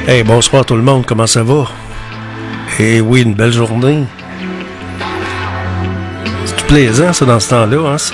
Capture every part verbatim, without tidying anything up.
Hey, bonsoir tout le monde, comment ça va? Eh oui, une belle journée. C'est plaisant ça dans ce temps-là, hein? C'est...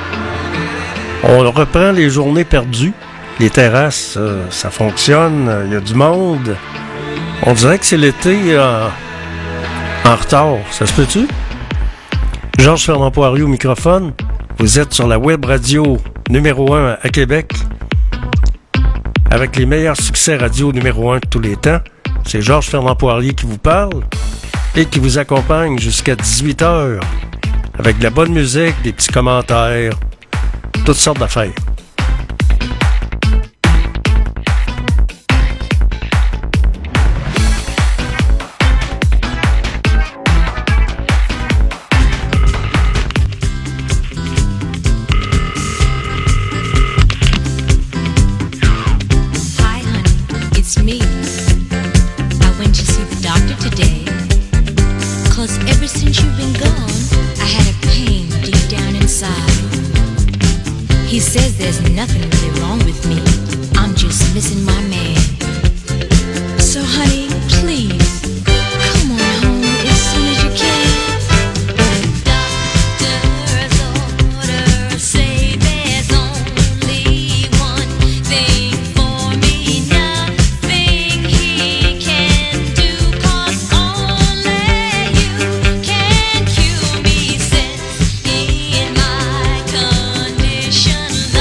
On reprend les journées perdues. Les terrasses, euh, ça fonctionne, il y a du monde. On dirait que c'est l'été euh, en retard, ça se peut-tu? Georges Fernand Poirier au microphone. Vous êtes sur la web radio numéro un à Québec. Avec les meilleurs succès radio numéro un de tous les temps. C'est Georges Fernand Poirier qui vous parle et qui vous accompagne jusqu'à dix-huit heures avec de la bonne musique, des petits commentaires, toutes sortes d'affaires. He says there's nothing really wrong with me. I'm just missing my man. So honey, please, come on home as soon as you can. Doctor's orders say there's only one thing for me, nothing he can do, 'cause only you can cure me, since in my condition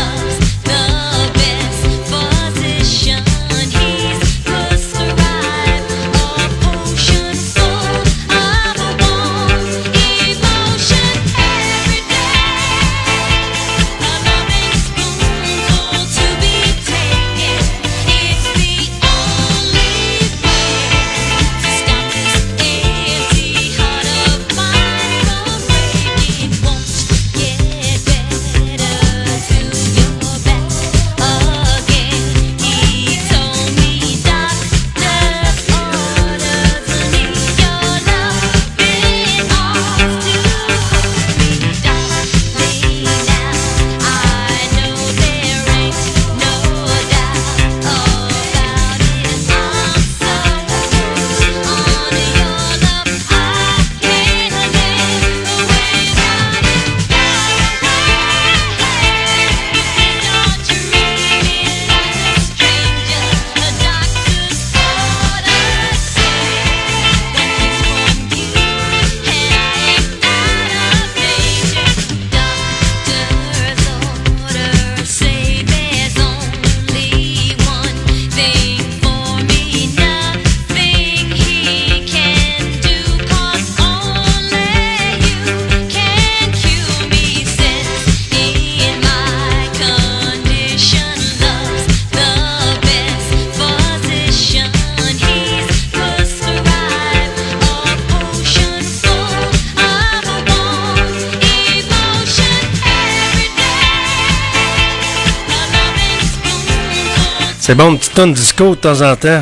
C'est bon, une petite tonne disco de temps en temps.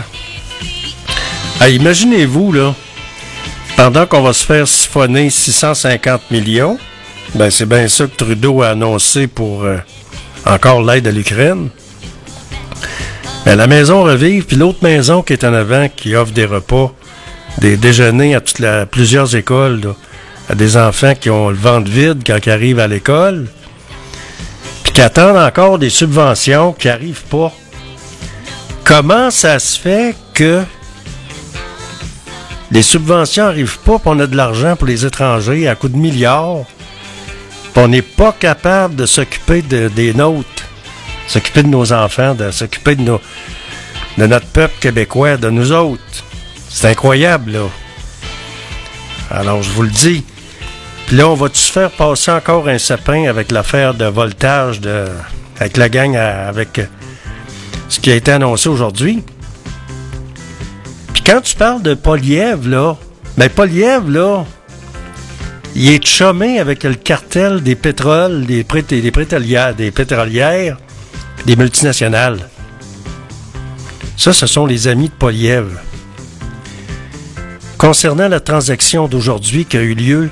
Ah, imaginez-vous, là, pendant qu'on va se faire siphonner six cent cinquante millions, ben c'est bien ça que Trudeau a annoncé pour euh, encore l'aide à l'Ukraine. Ben, la maison Revive, puis l'autre maison qui est en avant, qui offre des repas, des déjeuners à, toute la, à plusieurs écoles, là, à des enfants qui ont le ventre vide quand ils arrivent à l'école, puis qui attendent encore des subventions qui n'arrivent pas. Comment ça se fait que les subventions n'arrivent pas, puis on a de l'argent pour les étrangers à coups de milliards, puis on n'est pas capable de s'occuper de, des nôtres, s'occuper de nos enfants, de s'occuper de, nos, de notre peuple québécois, de nous autres. C'est incroyable, là. Alors, je vous le dis. Puis là, on va-tu se faire passer encore un sapin avec l'affaire de voltage de, avec la gang, à, avec ce qui a été annoncé aujourd'hui? Puis quand tu parles de Poilievre, là, ben Poilievre, là, il est chômé avec le cartel des pétroles, des, prét- des pétrolières, des pétrolières, des multinationales. Ça, ce sont les amis de Poilievre. Concernant la transaction d'aujourd'hui qui a eu lieu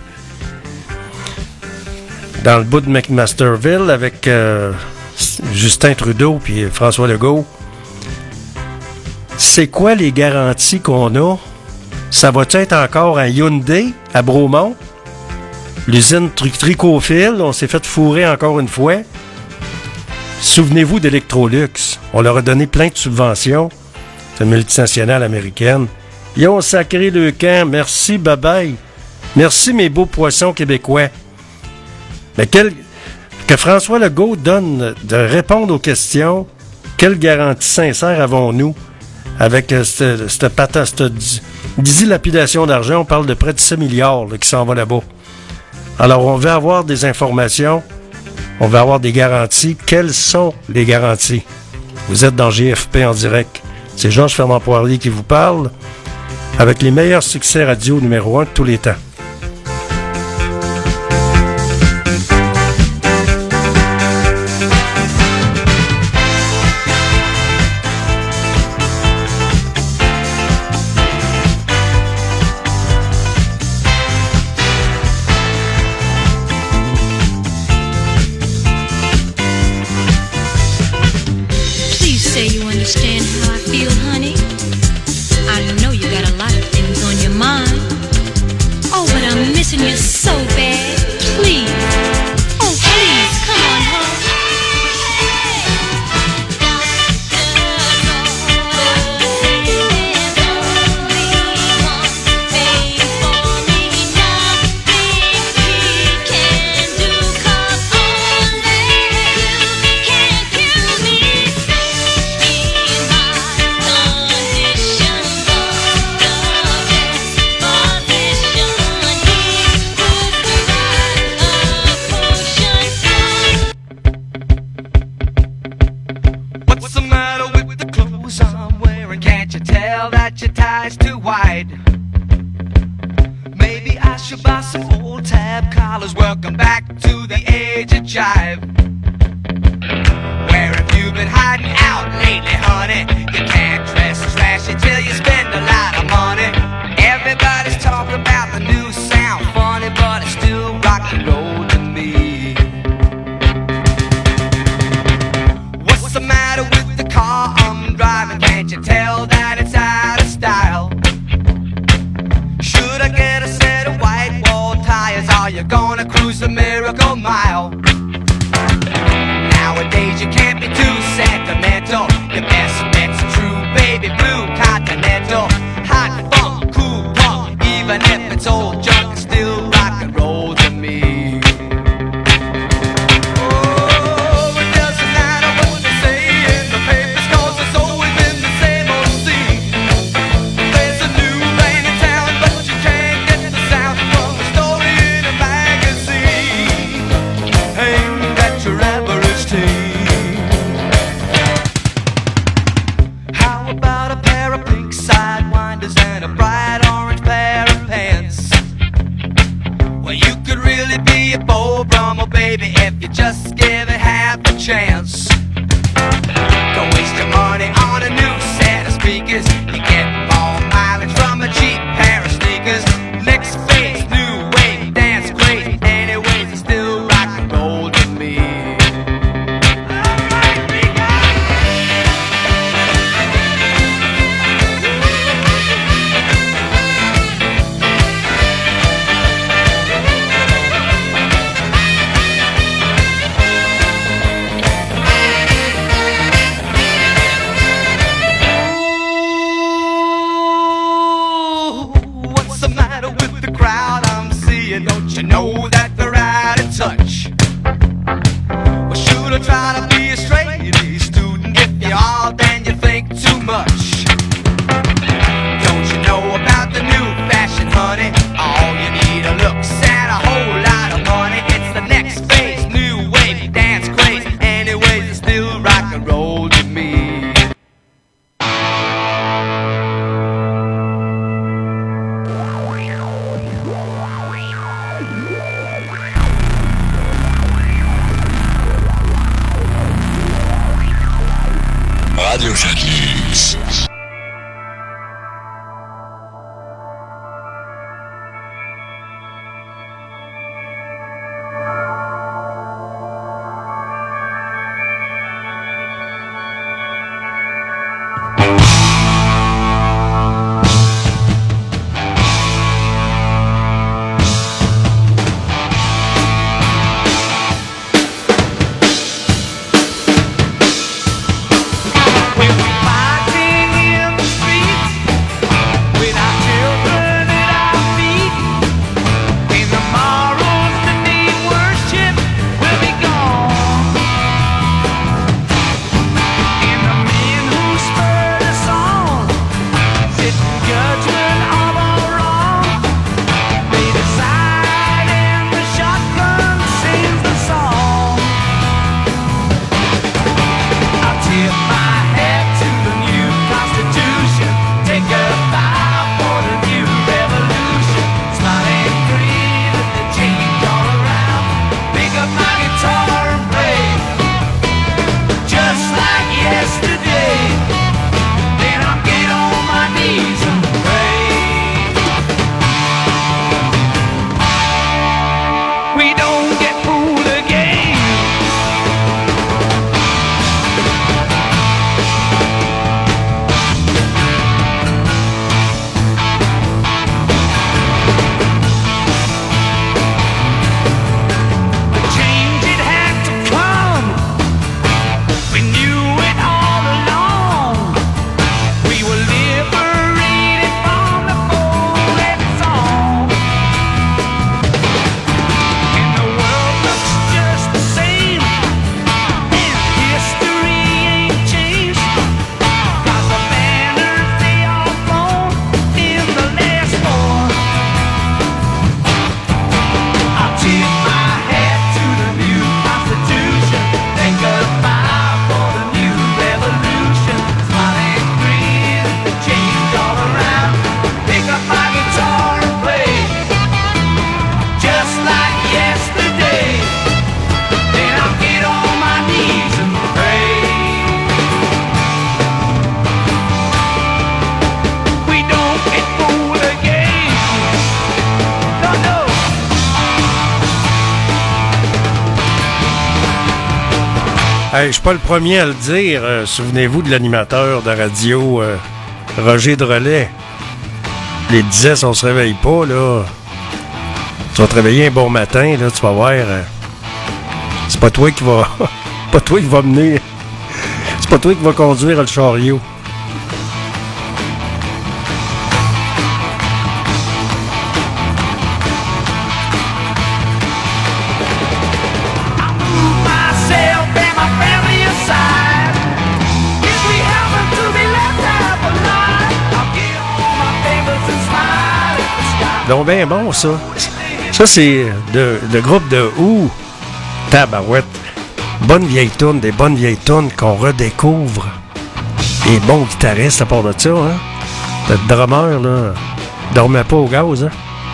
dans le bout de McMasterville avec euh, Justin Trudeau puis François Legault, c'est quoi les garanties qu'on a? Ça va-tu être encore un Hyundai à Bromont? L'usine Tri- Tricophile, on s'est fait fourrer encore une fois. Souvenez-vous d'Electrolux. On leur a donné plein de subventions. C'est une multinationale américaine. Ils ont sacré le camp. Merci, bye-bye. Merci, mes beaux poissons québécois. Mais quel... que François Legault donne de répondre aux questions, quelle garantie sincère avons-nous avec euh, cette, cette, pata, cette di- dilapidation d'argent? On parle de près de six milliards là, qui s'en va là-bas. Alors, on veut avoir des informations, on veut avoir des garanties. Quelles sont les garanties? Vous êtes dans G F P en direct. C'est Georges Fernand Poirier qui vous parle avec les meilleurs succès radio numéro un de tous les temps. Please say you understand how I feel, honey. I know you got a lot of things on your mind. Oh, but I'm missing you so bad. Please. Oh, please, come on home. What's the matter with the clothes I'm wearing? Can't you tell that your tie's too wide? Maybe I should buy some old tab collars. Welcome back to the age of jive. Where have you been hiding out lately, honey? You can't dress trashy till you spend a lot of money. Everybody's talking about the new sound, funny, but it's still rock and roll to me. What's the matter with the car I'm driving? Can't you tell that it's out of style? Should I get a set of white wall tires? Are you gonna cruise the Miracle Mile? Nowadays you can't be too sentimental. Your best bet's a true baby blue Continental. Hot funk, cool punk, even if it's old junk, it's still rock and roll to me. Oh, it doesn't matter what they say in the papers, 'cause it's always been the same old scene. There's a new rain in town, but you can't get the sound from a story in a magazine aimed at your average teen. How about a pair of pink sidewinders and a bright orange pair of pants? Well, you could really be a Beau Brummel, baby, if you just give it half a chance. Don't waste your money on a new set of speakers. You get more mileage from a cheap pair of sneakers. Next phase, new wave, dance great. Anyways, it's still rock and roll to me. Alright, we got it. Ooh, what's the matter with the crowd I'm seeing? Don't you know that they're out of touch? Well, should I try to be a straight A student? If you are, then you think too much. Don't you know about the new fashion, honey? All you need are looks and a whole lot of money. It's the next phase, new wave, dance craze. Anyways, it's still rock and roll to me. Radio Jadis. Hey, je suis pas le premier à le dire. Euh, souvenez-vous de l'animateur de radio euh, Roger Drolet. Il disait si on se réveille pas, là. Tu vas te réveiller un bon matin, là, tu vas voir. Euh, c'est pas toi qui va. pas toi qui va mener. C'est pas toi qui va conduire le chariot. Donc ben bon, ça. Ça, c'est de- le groupe de Who. Tabarouette. Bonne vieille tourne, des bonnes vieilles tunes qu'on redécouvre. Et bons guitaristes à part de ça, hein. Le drummer, là, dormait pas au gaz, hein.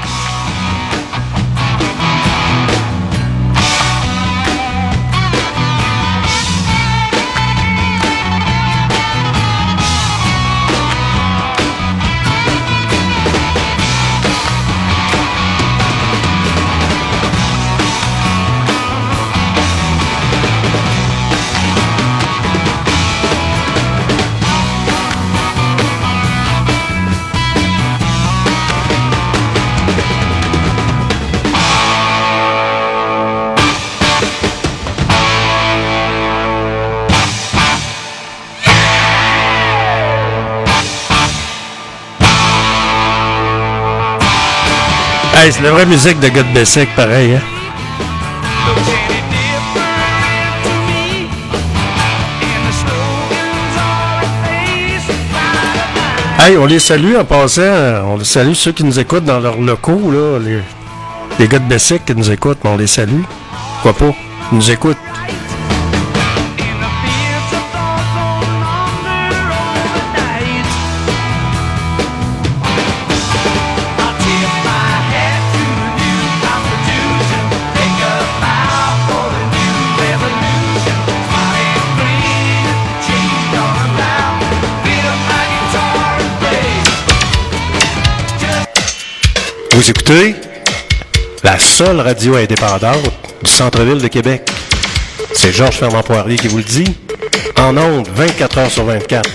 Hey, c'est la vraie musique de gars de Bessic, pareil, hein. Hey, on les salue en passant. On les salue ceux qui nous écoutent dans leurs locaux, là. Les, les gars de Bessic qui nous écoutent, mais on les salue. Pourquoi pas? Ils nous écoutent. Vous écoutez la seule radio indépendante du centre-ville de Québec. C'est Georges Fernand Poirier qui vous le dit, en ondes vingt-quatre heures sur vingt-quatre.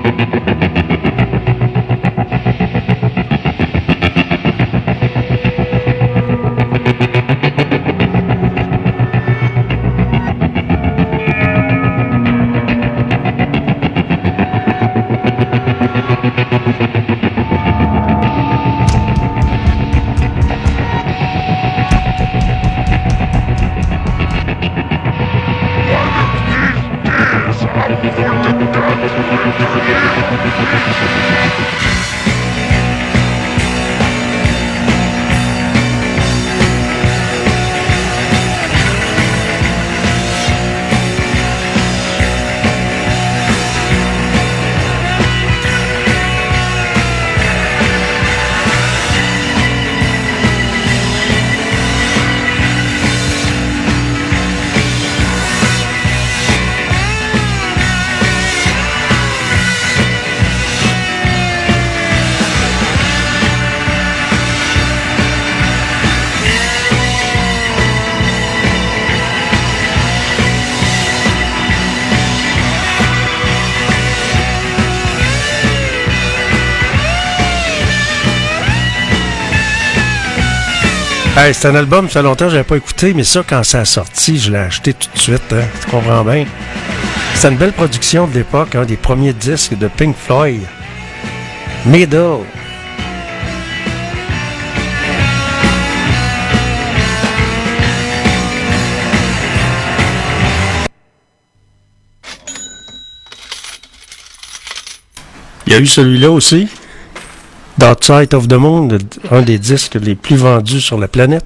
Hey, c'est un album, ça fait longtemps que je n'avais pas écouté, mais ça, quand ça a sorti, je l'ai acheté tout de suite. Hein, tu comprends bien? C'est une belle production de l'époque, un des premiers disques de Pink Floyd. Middle. Il y a eu celui-là aussi. Dark Side of the Moon, un des disques les plus vendus sur la planète,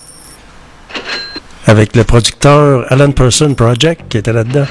avec le producteur Alan Parsons Project qui était là-dedans.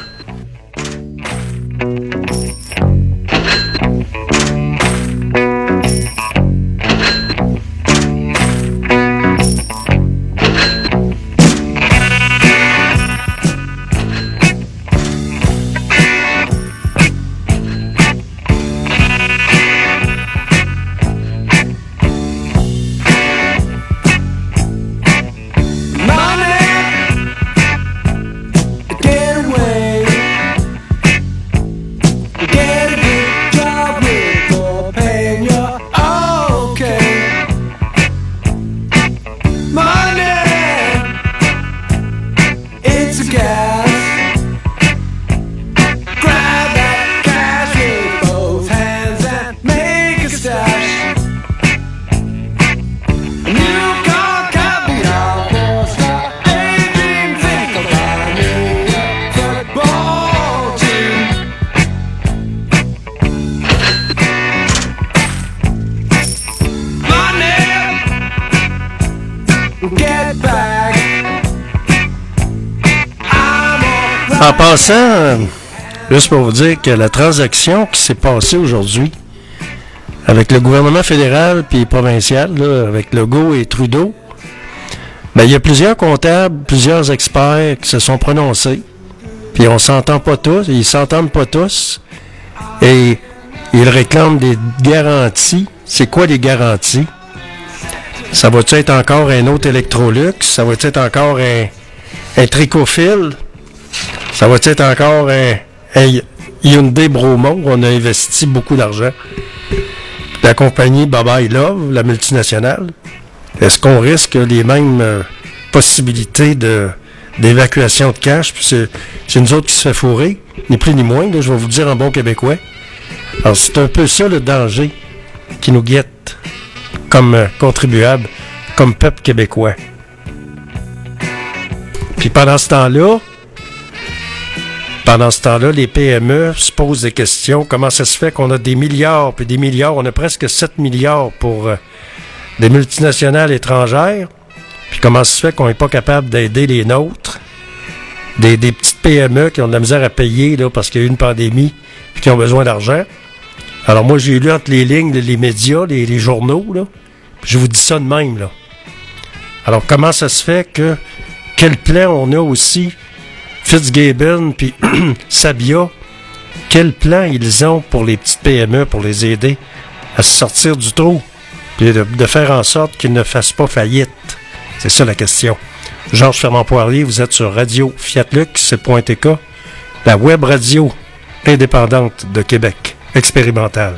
En passant, juste pour vous dire que la transaction qui s'est passée aujourd'hui avec le gouvernement fédéral puis provincial, là, avec Legault et Trudeau, ben, il y a plusieurs comptables, plusieurs experts qui se sont prononcés, puis on s'entend pas tous, ils s'entendent pas tous, et ils réclament des garanties. C'est quoi les garanties? Ça va-tu être encore un autre Electrolux? Ça va-tu être encore un, un Tricofil? Ça va être encore un, un Hyundai Bromont où on a investi beaucoup d'argent. La compagnie Baba I Love, la multinationale, est-ce qu'on risque les mêmes euh, possibilités de, d'évacuation de cash? Puis c'est, c'est nous autres qui se fait fourrer, ni plus ni moins, là, je vais vous le dire en bon québécois. Alors c'est un peu ça le danger qui nous guette comme euh, contribuables, comme peuple québécois. Puis pendant ce temps-là, Pendant ce temps-là, les P M E se posent des questions. Comment ça se fait qu'on a des milliards, puis des milliards, on a presque sept milliards pour euh, des multinationales étrangères. Puis comment ça se fait qu'on n'est pas capable d'aider les nôtres? Des, des petites P M E qui ont de la misère à payer là, parce qu'il y a eu une pandémie, puis qui ont besoin d'argent. Alors moi, j'ai lu entre les lignes, les médias, les, les journaux, là. Je vous dis ça de même, là. Alors comment ça se fait que, quel plan on a aussi... Fitzgibbon puis Sabia, quel plan ils ont pour les petites P M E, pour les aider à se sortir du trou, puis de, de faire en sorte qu'ils ne fassent pas faillite? C'est ça la question. Georges Fernand Poirier, vous êtes sur Radio Fiat Lux, c'est .tk, la web radio indépendante de Québec. expérimental.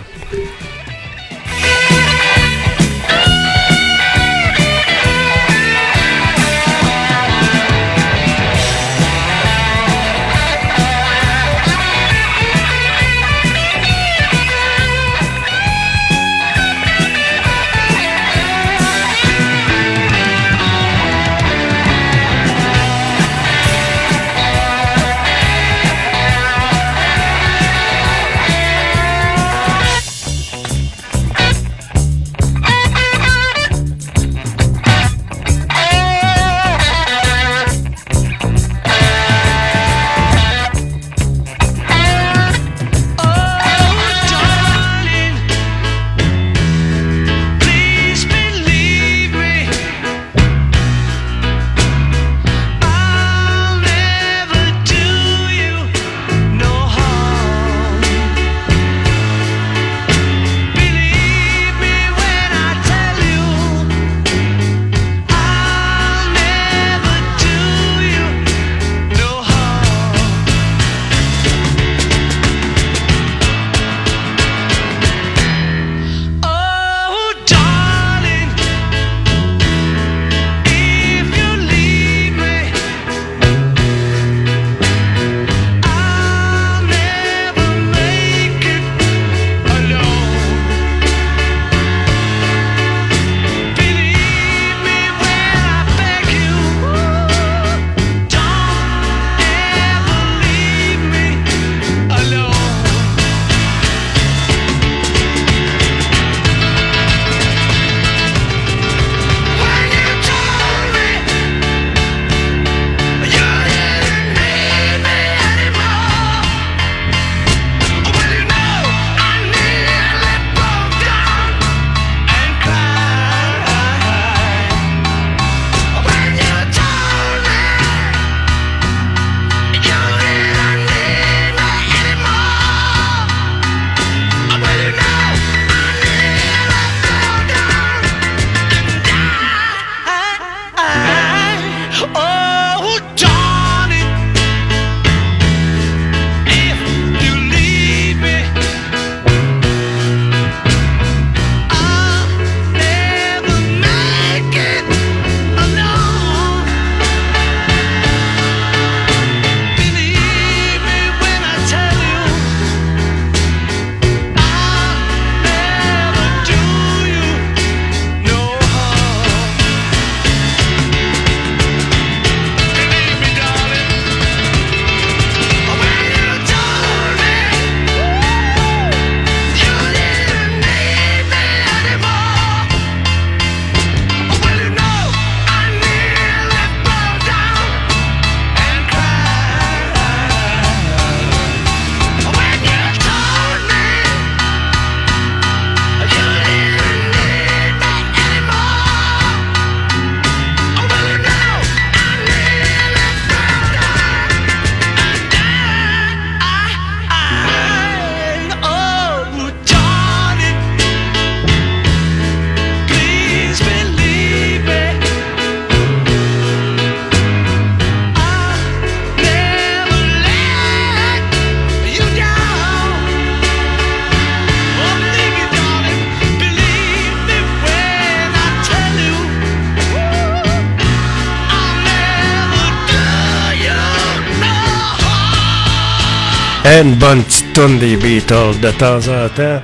Une bonne petite toune des Beatles de temps en temps.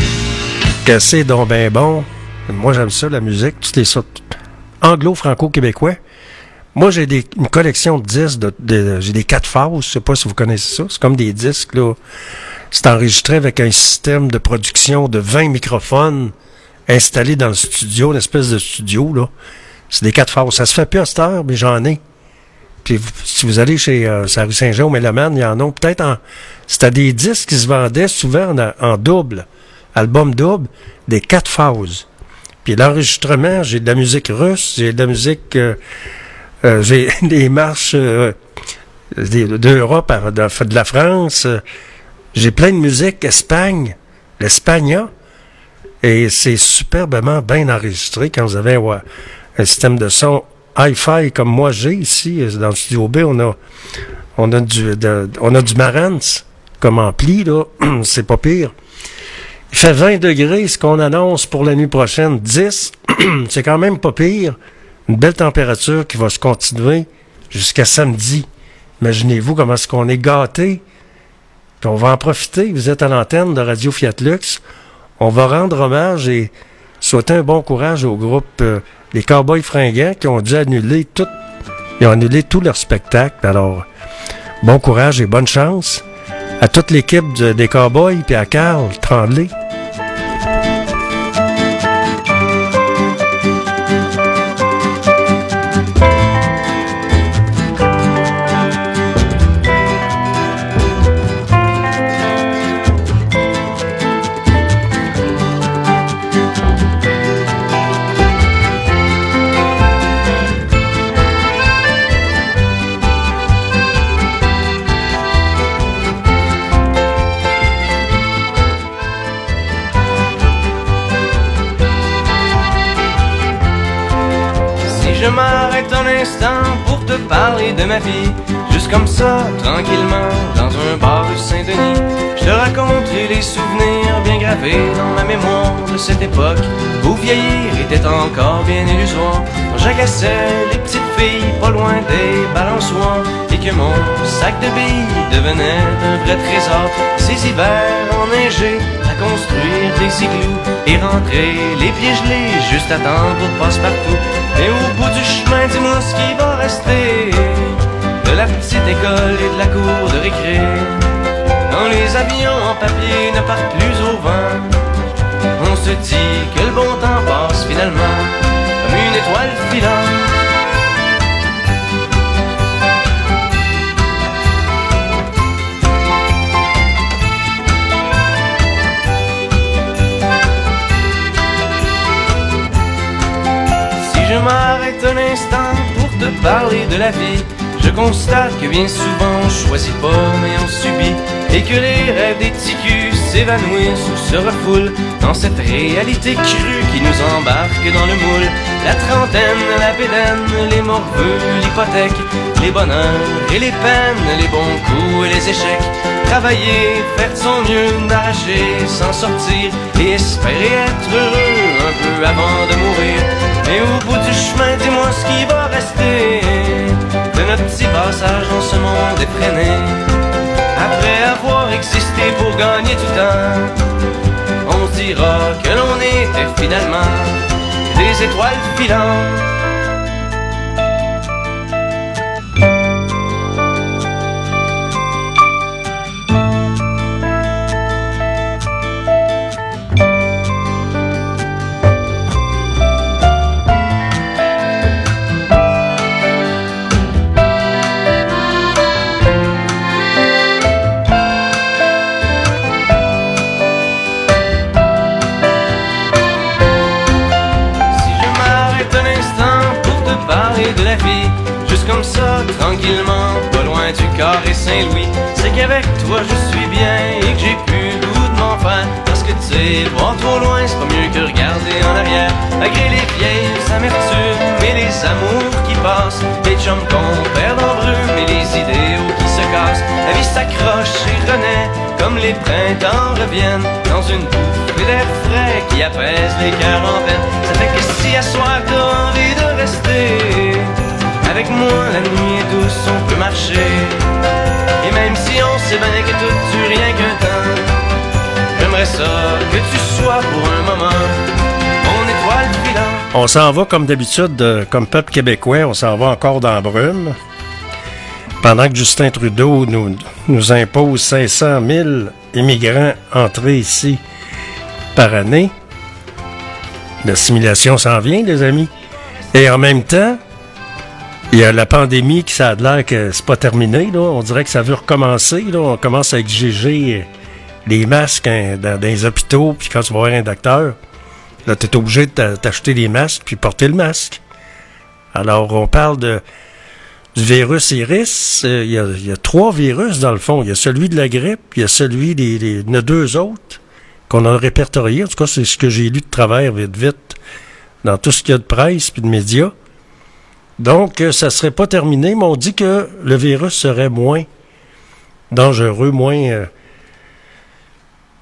Que c'est donc ben bon. Moi, j'aime ça, la musique, toutes les sortes. Anglo-franco-québécois. Moi, j'ai des, une collection de disques. De, de, j'ai des quatre phases. Je sais pas si vous connaissez ça. C'est comme des disques, là. C'est enregistré avec un système de production de vingt microphones installés dans le studio, une espèce de studio, là. C'est des quatre phases. Ça se fait plus à cette heure, mais j'en ai. Puis vous, si vous allez chez euh, la rue Saint-Jean au Mélomanes, il y en a peut-être en... C'était des disques qui se vendaient souvent en, en double, album double, des quatre phases. Puis l'enregistrement, j'ai de la musique russe, j'ai de la musique... Euh, euh, j'ai des marches euh, d'Europe, de, de la France. Euh, j'ai plein de musique Espagne, l'Espagna. Et c'est superbement bien enregistré quand vous avez ouais, un système de son hi-fi comme moi j'ai ici dans le studio B. On a, on a du, de, on a du Marantz comme ampli, là, c'est pas pire. Il fait vingt degrés, ce qu'on annonce pour la nuit prochaine, dix. C'est quand même pas pire. Une belle température qui va se continuer jusqu'à samedi. Imaginez-vous comment est-ce qu'on est gâtés. Puis on va en profiter. Vous êtes à l'antenne de Radio Fiat Lux. On va rendre hommage et souhaiter un bon courage au groupe euh, Les Cowboys Fringants qui ont dû annuler tout. Ils ont annulé tout leur spectacle. Alors, bon courage et bonne chance à toute l'équipe de, des Cowboys puis à Carl Tremblay. Je m'arrête un instant pour te parler de ma vie, juste comme ça, tranquillement, dans un bar rue Saint-Denis. Je te raconterai les souvenirs bien gravés dans ma mémoire de cette époque où vieillir était encore bien illusoire. Quand j'agaçais les petites filles pas loin des balançoires et que mon sac de billes devenait un vrai trésor. Ces hivers enneigés à construire des igloos et rentrer les pieds gelés juste à temps pour passe-partout. Mais au bout du chemin, dis-moi ce qui va rester de la petite école et de la cour de récré. Quand les avions en papier ne partent plus au vent, on se dit que le bon temps passe finalement comme une étoile filante. Je m'arrête un instant pour te parler de la vie. Je constate que bien souvent on choisit pas mais on subit, et que les rêves des ticus s'évanouissent ou se refoulent dans cette réalité crue qui nous embarque dans le moule. La trentaine, la bédaine, les morveux, l'hypothèque, les bonheurs et les peines, les bons coups et les échecs. Travailler, faire de son mieux, d'arracher, s'en sortir et espérer être heureux un peu avant de mourir. Mais au bout du chemin, dis-moi ce qui va rester de notre petit passage dans ce monde effréné. Après avoir existé pour gagner du temps, on se dira que l'on était finalement des étoiles filantes. De la vie, juste comme ça, tranquillement, pas loin du carré Saint-Louis. C'est qu'avec toi je suis bien et que j'ai plus le goût de m'en faire. Parce que tu sais, voir trop loin, c'est pas mieux que regarder en arrière. Malgré les vieilles amertumes et les amours qui passent, les chums qu'on perd en brume et les idéaux qui se cassent. La vie s'accroche et renaît comme les printemps reviennent dans une bouffée d'air frais qui apaise les cœurs en peine. Ça fait que si à soir t'as envie de rester avec moi, la nuit est douce, on peut marcher. Et même si on sait bien que tout dure rien qu'un temps, j'aimerais ça que tu sois pour un moment mon étoile filante. On s'en va comme d'habitude, euh, comme peuple québécois, on s'en va encore dans la brume. Pendant que Justin Trudeau nous, nous impose cinq cent mille immigrants entrés ici par année, l'assimilation s'en vient, les amis. Et en même temps, il y a la pandémie qui ça a l'air que c'est pas terminé. Là. On dirait que ça veut recommencer. Là. On commence à exiger les masques hein, dans, dans les hôpitaux. Puis quand tu vas voir un docteur, là, tu es obligé de t'acheter des masques puis porter le masque. Alors, on parle de du virus Iris. Il euh, y, a, il y a trois virus, dans le fond. Il y a celui de la grippe, il y a celui des... des il y en a deux autres qu'on a répertoriés. En tout cas, c'est ce que j'ai lu de travers, vite, vite, dans tout ce qu'il y a de presse puis de médias. Donc, euh, ça serait pas terminé, mais on dit que le virus serait moins dangereux, moins euh,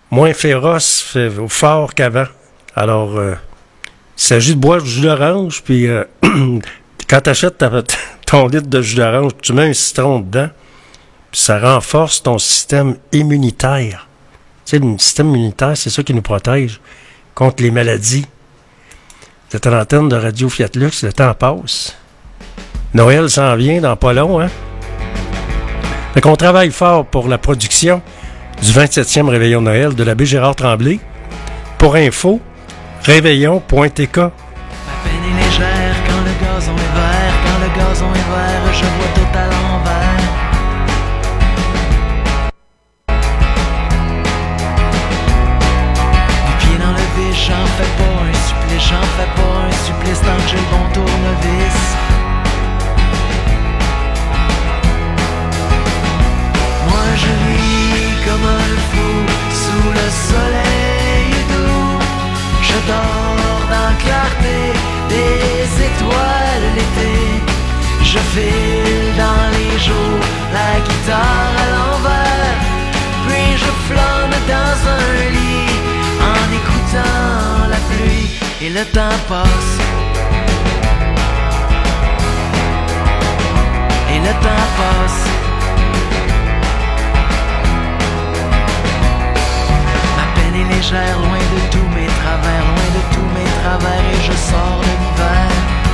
moins féroce, fait, fort qu'avant. Alors, euh, il s'agit de boire du jus d'orange, puis euh, quand tu achètes ta, ton litre de jus d'orange, tu mets un citron dedans, puis ça renforce ton système immunitaire. Tu sais, le système immunitaire, c'est ça qui nous protège contre les maladies. Cette antenne de Radio Fiat Lux, le temps passe. Noël s'en vient dans pas long, hein? Fait qu'on travaille fort pour la production du vingt-septième Réveillon de Noël de l'abbé Gérard Tremblay. Pour info, réveillon point t k. Ma peine est légère quand le gazon est vert, quand le gazon est vert, je vois tout à l'envers. Du pied dans le vide, j'en fais pas un supplice, j'en fais pas un supplice tant que j'ai le bon tournevis. Moi je vis comme un fou sous le soleil doux. Je dors dans la clarté des étoiles l'été. Je file dans les jours, la guitare à l'envers. Puis je flâne dans un lit en écoutant la pluie. Et le temps passe. Et le temps passe. Légère, loin de tous mes travers, loin de tous mes travers, et je sors de l'hiver.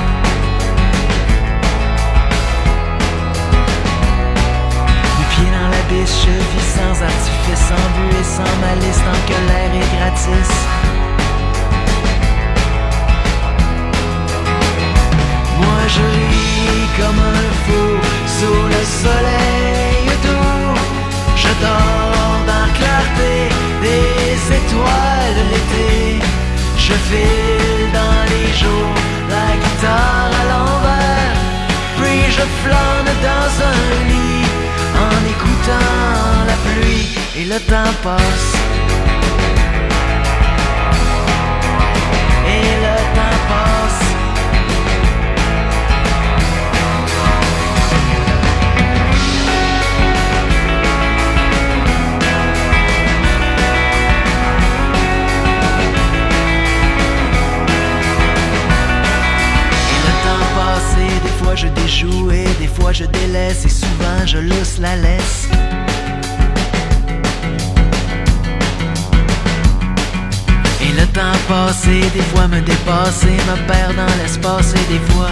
Du pied dans l'abysse, je vis sans artifice, sans but et sans malice, tant que l'air est gratis. Moi je ris comme un fou sous le soleil doux. Je dors dans la clarté des étoiles l'été. Je file dans les jours, la guitare à l'envers. Puis je flâne dans un lit en écoutant la pluie. Et le temps passe. Et le temps passe. Des fois je déjoue et des fois je délaisse, et souvent je lousse la laisse. Et le temps passe et des fois me dépasse et me perd dans l'espace, et des fois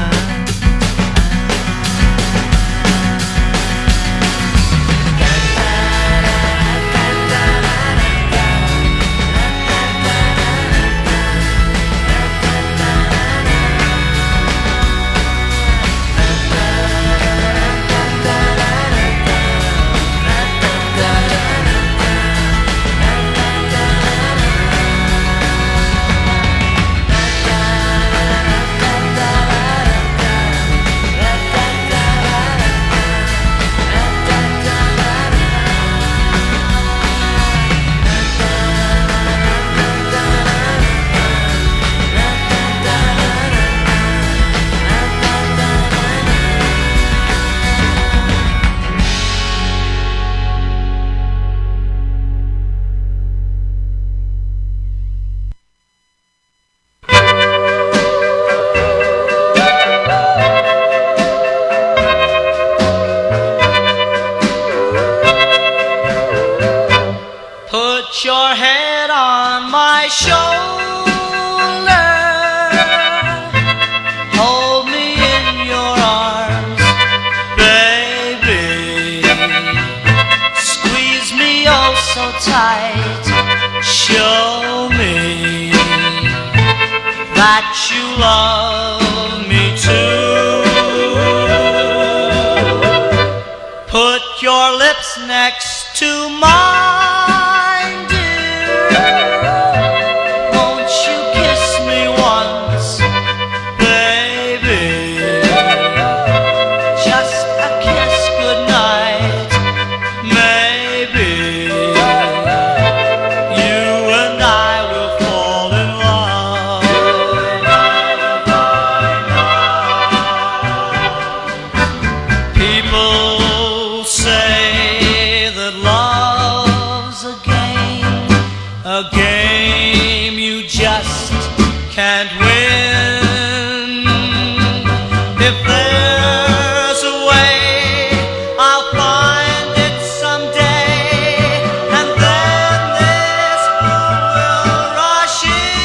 can't win. If there's a way, I'll find it someday, and then this fool will rush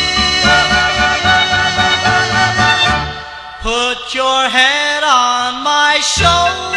in. Put your head on my shoulder.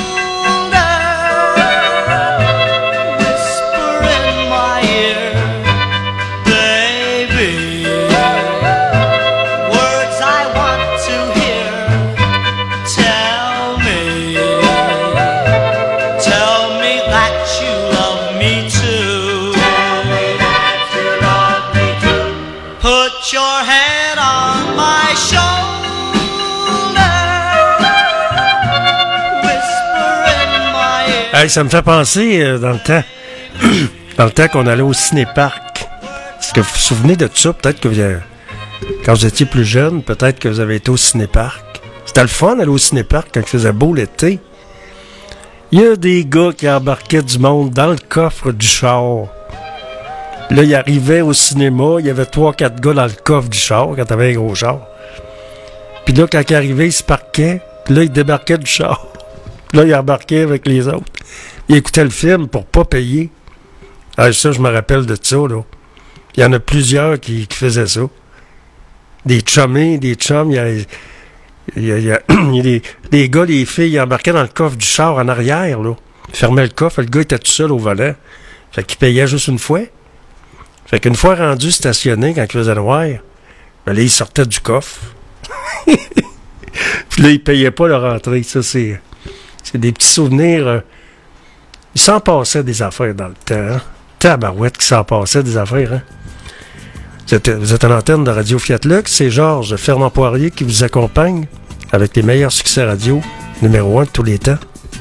Hey, ça me fait penser euh, dans le temps dans le temps qu'on allait au ciné-parc. Est-ce que vous vous souvenez de ça? Peut-être que vous avez, quand vous étiez plus jeune, peut-être que vous avez été au ciné-parc. C'était le fun d'aller au ciné-parc quand il faisait beau l'été. Il y a des gars qui embarquaient du monde dans le coffre du char. Là, ils arrivaient au cinéma, il y avait trois quatre gars dans le coffre du char quand t'avais un gros char. Puis là, quand ils arrivaient, ils se parquaient. Puis là, ils débarquaient du char. Puis là, ils embarquaient avec les autres. Ils écoutaient le film pour pas payer. Ah, ça, je me rappelle de ça, là. Il y en a plusieurs qui, qui faisaient ça. Des chummés, des chums. Il y a, il y a, il y a, il y a des, des gars, des filles, ils embarquaient dans le coffre du char en arrière, là. Ils fermaient le coffre, le gars était tout seul au volant. Fait qu'il payait juste une fois. Fait qu'une fois rendu stationné, quand il faisait noir, ben là, il sortait du coffre. Puis là, il payait pas leur entrée. Ça, c'est, c'est des petits souvenirs. Euh, il s'en passait des affaires dans le temps. Hein? Tabarouette qui s'en passait des affaires. Hein? Vous êtes, vous êtes à l'antenne de Radio Fiat Lux. C'est Georges Fernand Poirier qui vous accompagne avec les meilleurs succès radio, numéro un de tous les temps.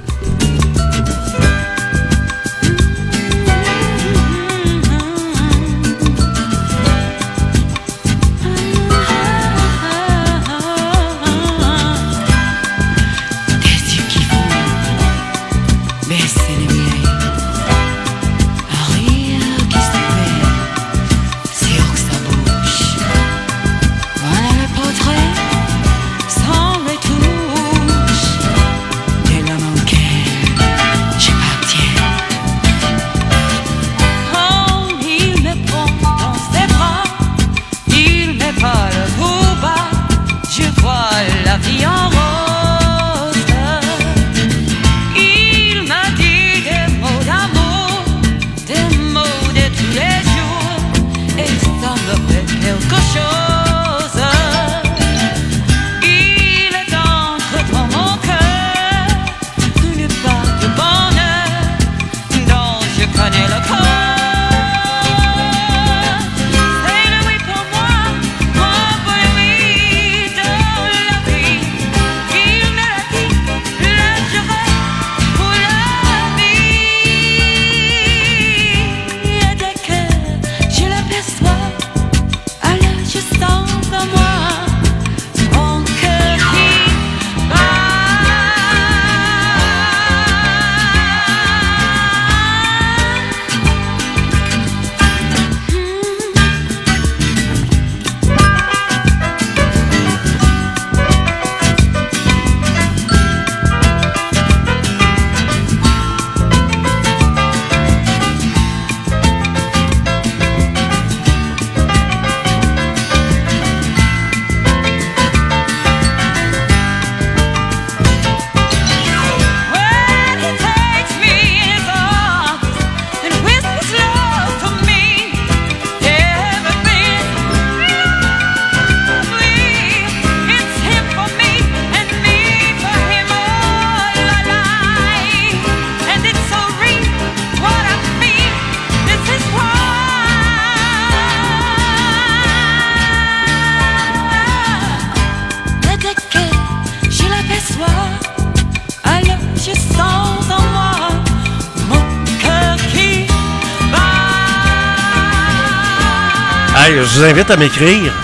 Hey, je vous invite à m'écrire.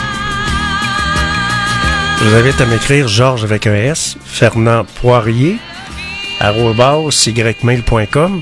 Je vous invite à m'écrire Georges avec un S, Fernand Poirier, arobase ymail point com.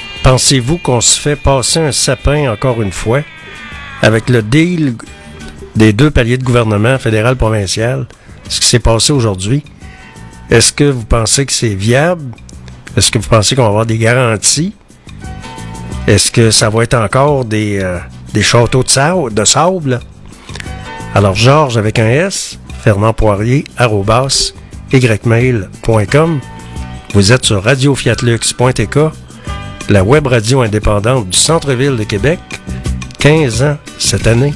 Pensez-vous qu'on se fait passer un sapin encore une fois avec le deal des deux paliers de gouvernement, fédéral, provincial, ce qui s'est passé aujourd'hui. Est-ce que vous pensez que c'est viable? Est-ce que vous pensez qu'on va avoir des garanties? Est-ce que ça va être encore des, euh, des châteaux de sable, de sable? Alors, Georges avec un S, Fernand Poirier, arrobas, ymail point com. Vous êtes sur radio fiat lux point t k, la web radio indépendante du centre-ville de Québec. quinze ans cette année.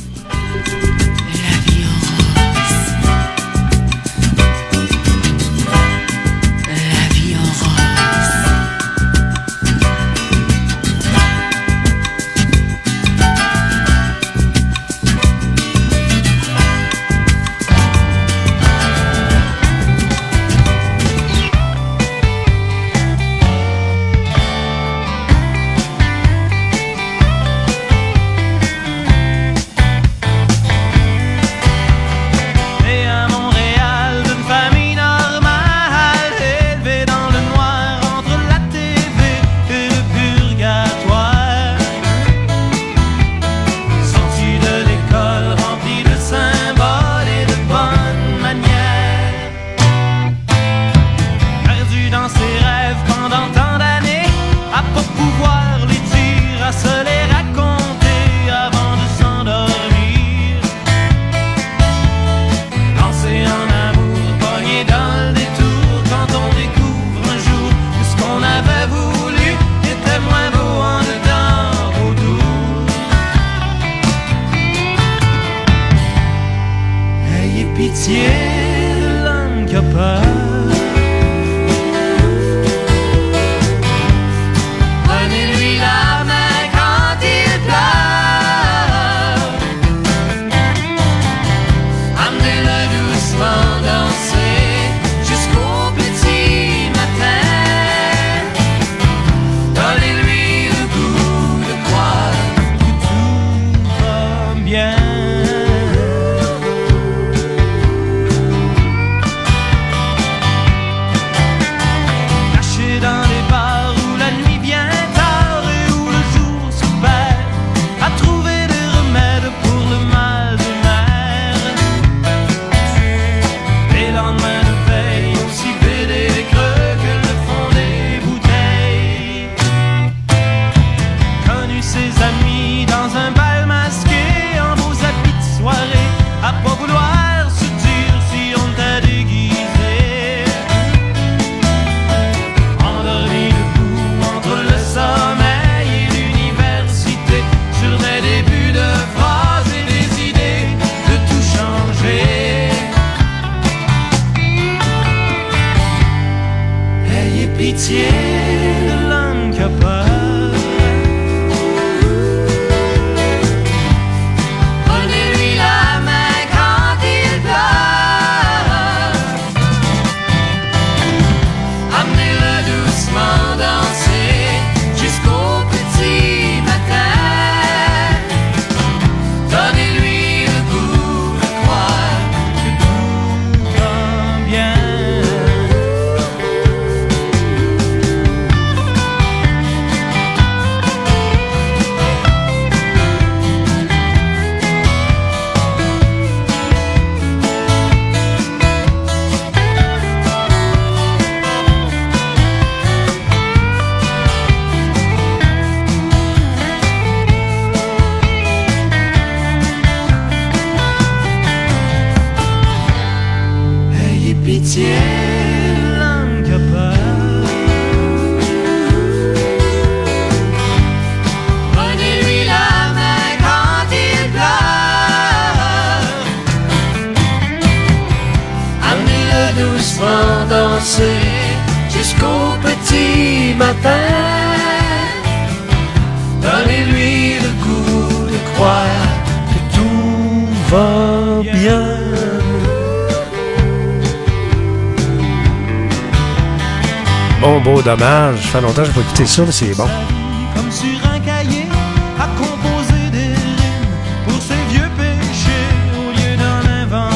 Dommage, ça fait longtemps que je n'ai pas écouté ça, mais c'est bon. Comme sur un cahier, à composer des rimes pour ses vieux péchés au lieu d'en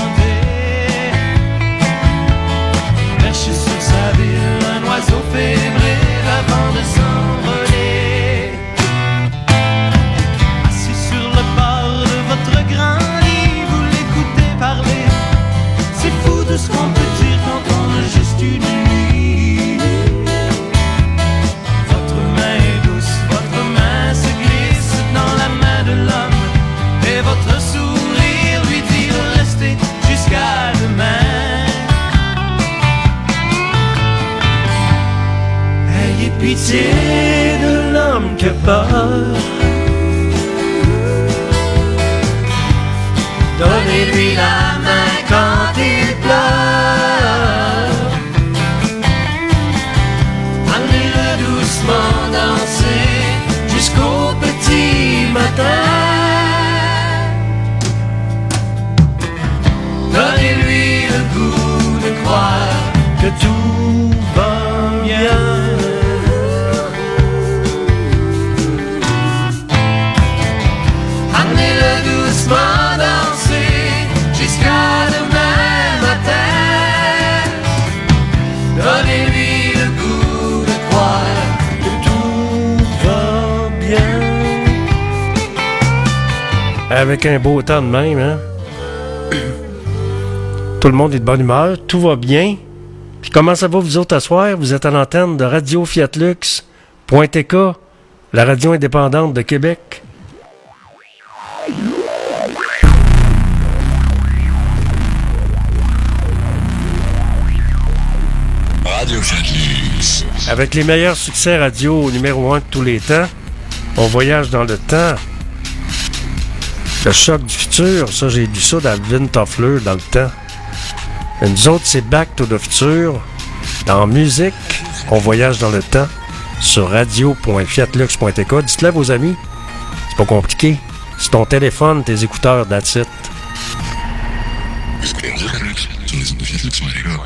inventer. Perché sur sa ville, un oiseau fébrile avant de s'envoler. Assis sur le bord de votre grand lit, vous votre sourire lui dit de rester jusqu'à demain. Ayez pitié de l'homme qui a peur, donnez-lui la main quand il pleure, amenez-le doucement danser jusqu'au petit matin. Donnez-lui le goût de croire que tout va bien. Amenez-le doucement danser jusqu'à demain matin. Donnez-lui le goût de croire que tout va bien. Avec un beau temps de même, hein? Tout le monde est de bonne humeur, tout va bien. Puis comment ça va vous autres à soir? Vous êtes à l'antenne de Radio Fiat Lux point T K, la radio indépendante de Québec. Radio Fiat Lux. Avec les meilleurs succès radio numéro un de tous les temps, on voyage dans le temps. Le choc du futur, ça j'ai lu ça dans Vin Toffler dans le temps. Et nous autres, c'est Back to the Future. Dans musique, on voyage dans le temps sur radio point fiat lux point T K. Dites-le à vos amis. C'est pas compliqué. C'est ton téléphone, tes écouteurs, that's it. Radio Fiat Lux sur les ondes de Fiat Lux point T K.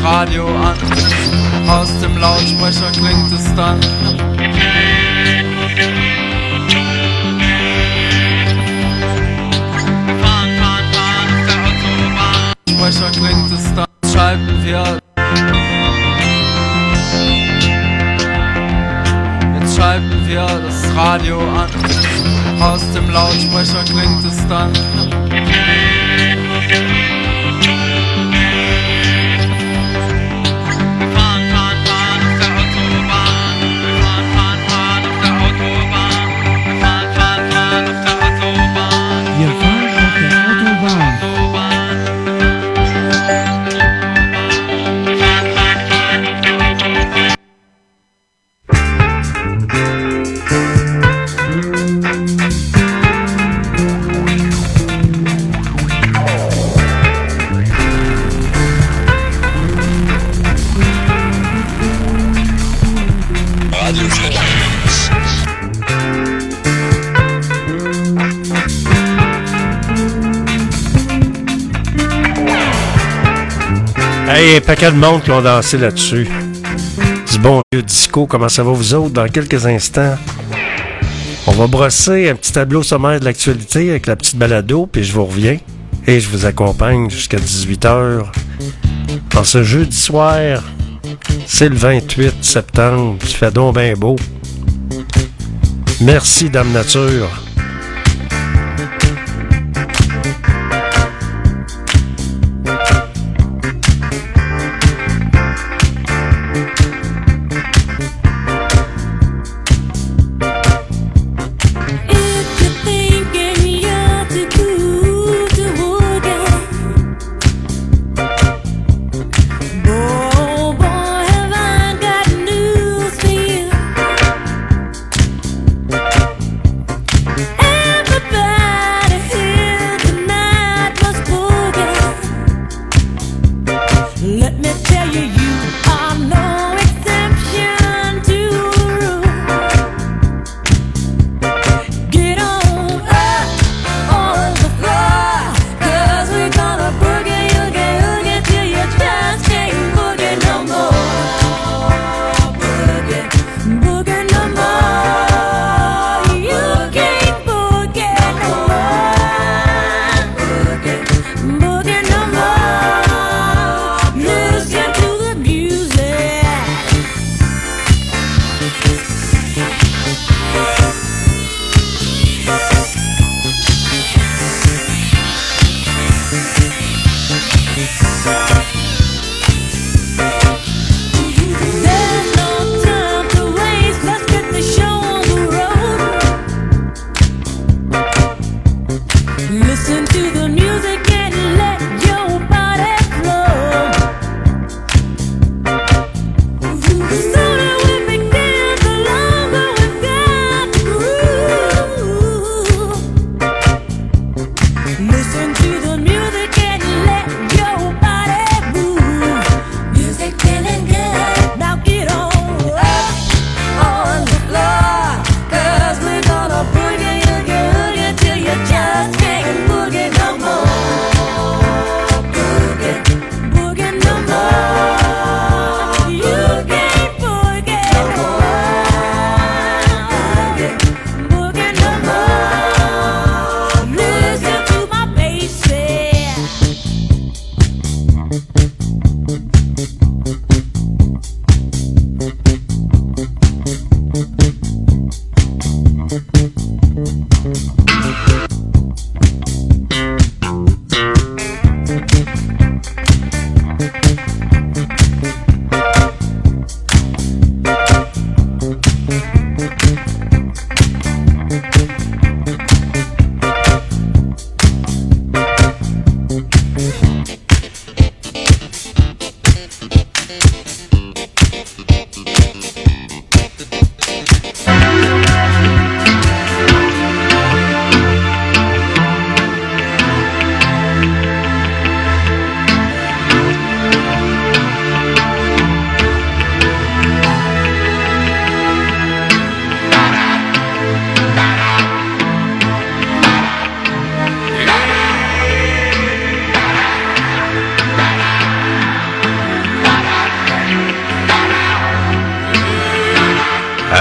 Radio an. Aus dem Lautsprecher klingt es dann. Fahren, fahren, fahren auf der Autobahn. Lautsprecher klingt es dann. Schalten wir. Jetzt schalten wir das Radio an. Aus dem Lautsprecher klingt es dann. Hey, un paquet de monde qui ont dansé là-dessus. Du bon vieux disco, comment ça va vous autres? Dans quelques instants, on va brosser un petit tableau sommaire de l'actualité avec la petite balado, puis je vous reviens. Et je vous accompagne jusqu'à dix-huit heures. En ce jeudi soir, c'est le vingt-huit septembre, il fait donc bien beau. Merci, Dame Nature.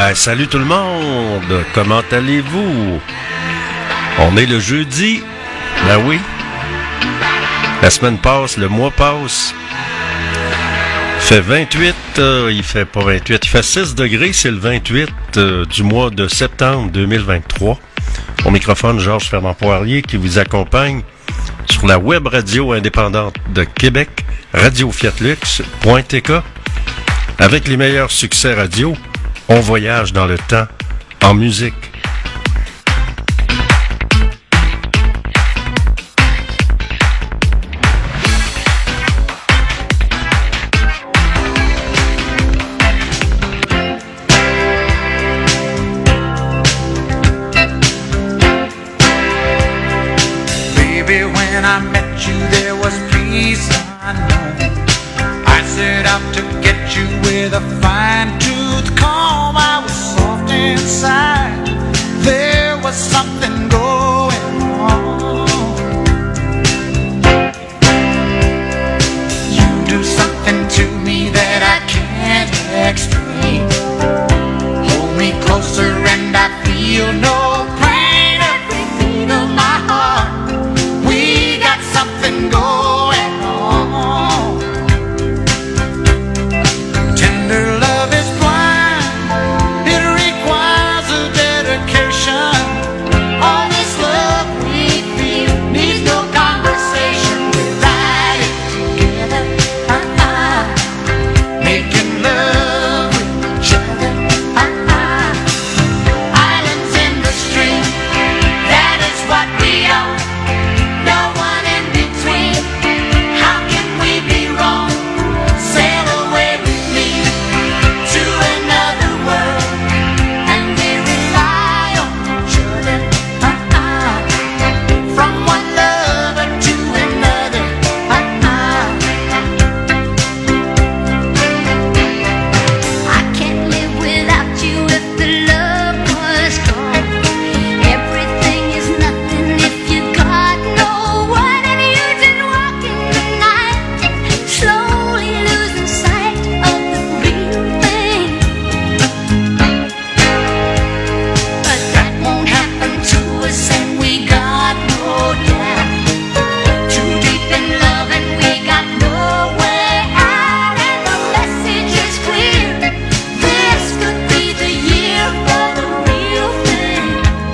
Ben, salut tout le monde! Comment allez-vous? On est le jeudi. Ben oui. La semaine passe, le mois passe. Il fait vingt-huit, euh, il fait pas vingt-huit, il fait six degrés, c'est le vingt-huit euh, du mois de septembre deux mille vingt-trois. Au microphone, Georges Fernand Poirier qui vous accompagne sur la web radio indépendante de Québec, radio fiat lux point t k. Avec les meilleurs succès radio, on voyage dans le temps en musique. Baby, when I met you, there was peace unknown. I set out to get you with a fine-tooth comb. I was soft inside. There was something going on. You do something to me that I can't explain. Hold me closer and I feel no pain. Every beat of my heart, we got something going on. Tender love is blind, it requires a dedication. All this love we feel needs no conversation. We ride it together, uh-uh. Making love with each other, uh-uh. Islands in the stream, that is what we are. No one in between, how can we be wrong? Sail away with me to another world, and we rely on each other, uh-uh. From one lover to another, uh-uh. I can't live without you if the love was gone. Everything is nothing if you got no one, and you just walking the night, slowly losing sight of the real thing. But that won't happen to us, and we got no doubt. Too deep in love, and we got no way out, and the message is clear. This could be the year for the real thing.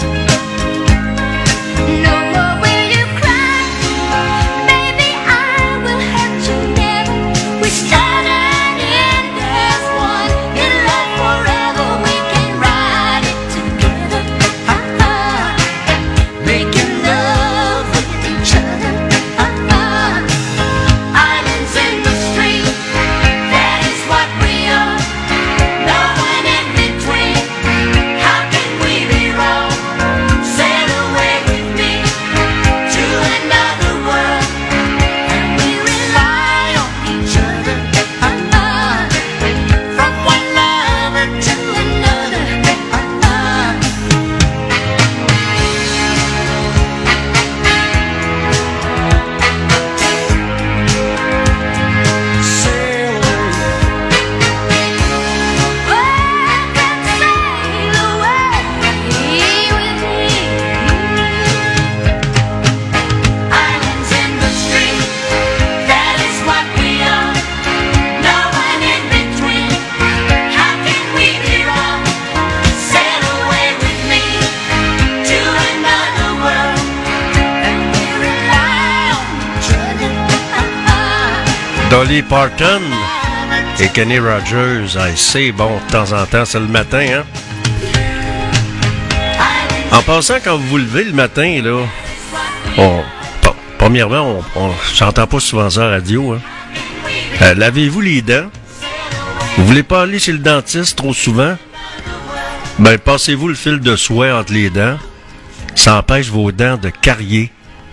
No more will you cry, baby, I will hurt you never. We started in as one, in love forever. We can ride it together, uh-uh. Making love with each other, uh-uh. Islands in the stream, that is what we are. No one in between, how can we be wrong? Sail away with me to another world, and we rely on each other, uh-uh. From one lover to another, uh-uh. Sail away. Islands in the stream, that is what we are. No one in between, how can we be wrong? Sail away with me to another world, and we rely on each other, uh-uh. Dolly Parton et Kenny Rogers. Ah, c'est bon, de temps en temps, c'est le matin, hein? En passant, quand vous vous levez le matin, là, on, bon, premièrement, on, on j'entends pas souvent ça à la radio, hein. Euh, lavez-vous les dents. Vous voulez pas aller chez le dentiste trop souvent? Ben, passez-vous le fil de soie entre les dents. Ça empêche vos dents de carrier.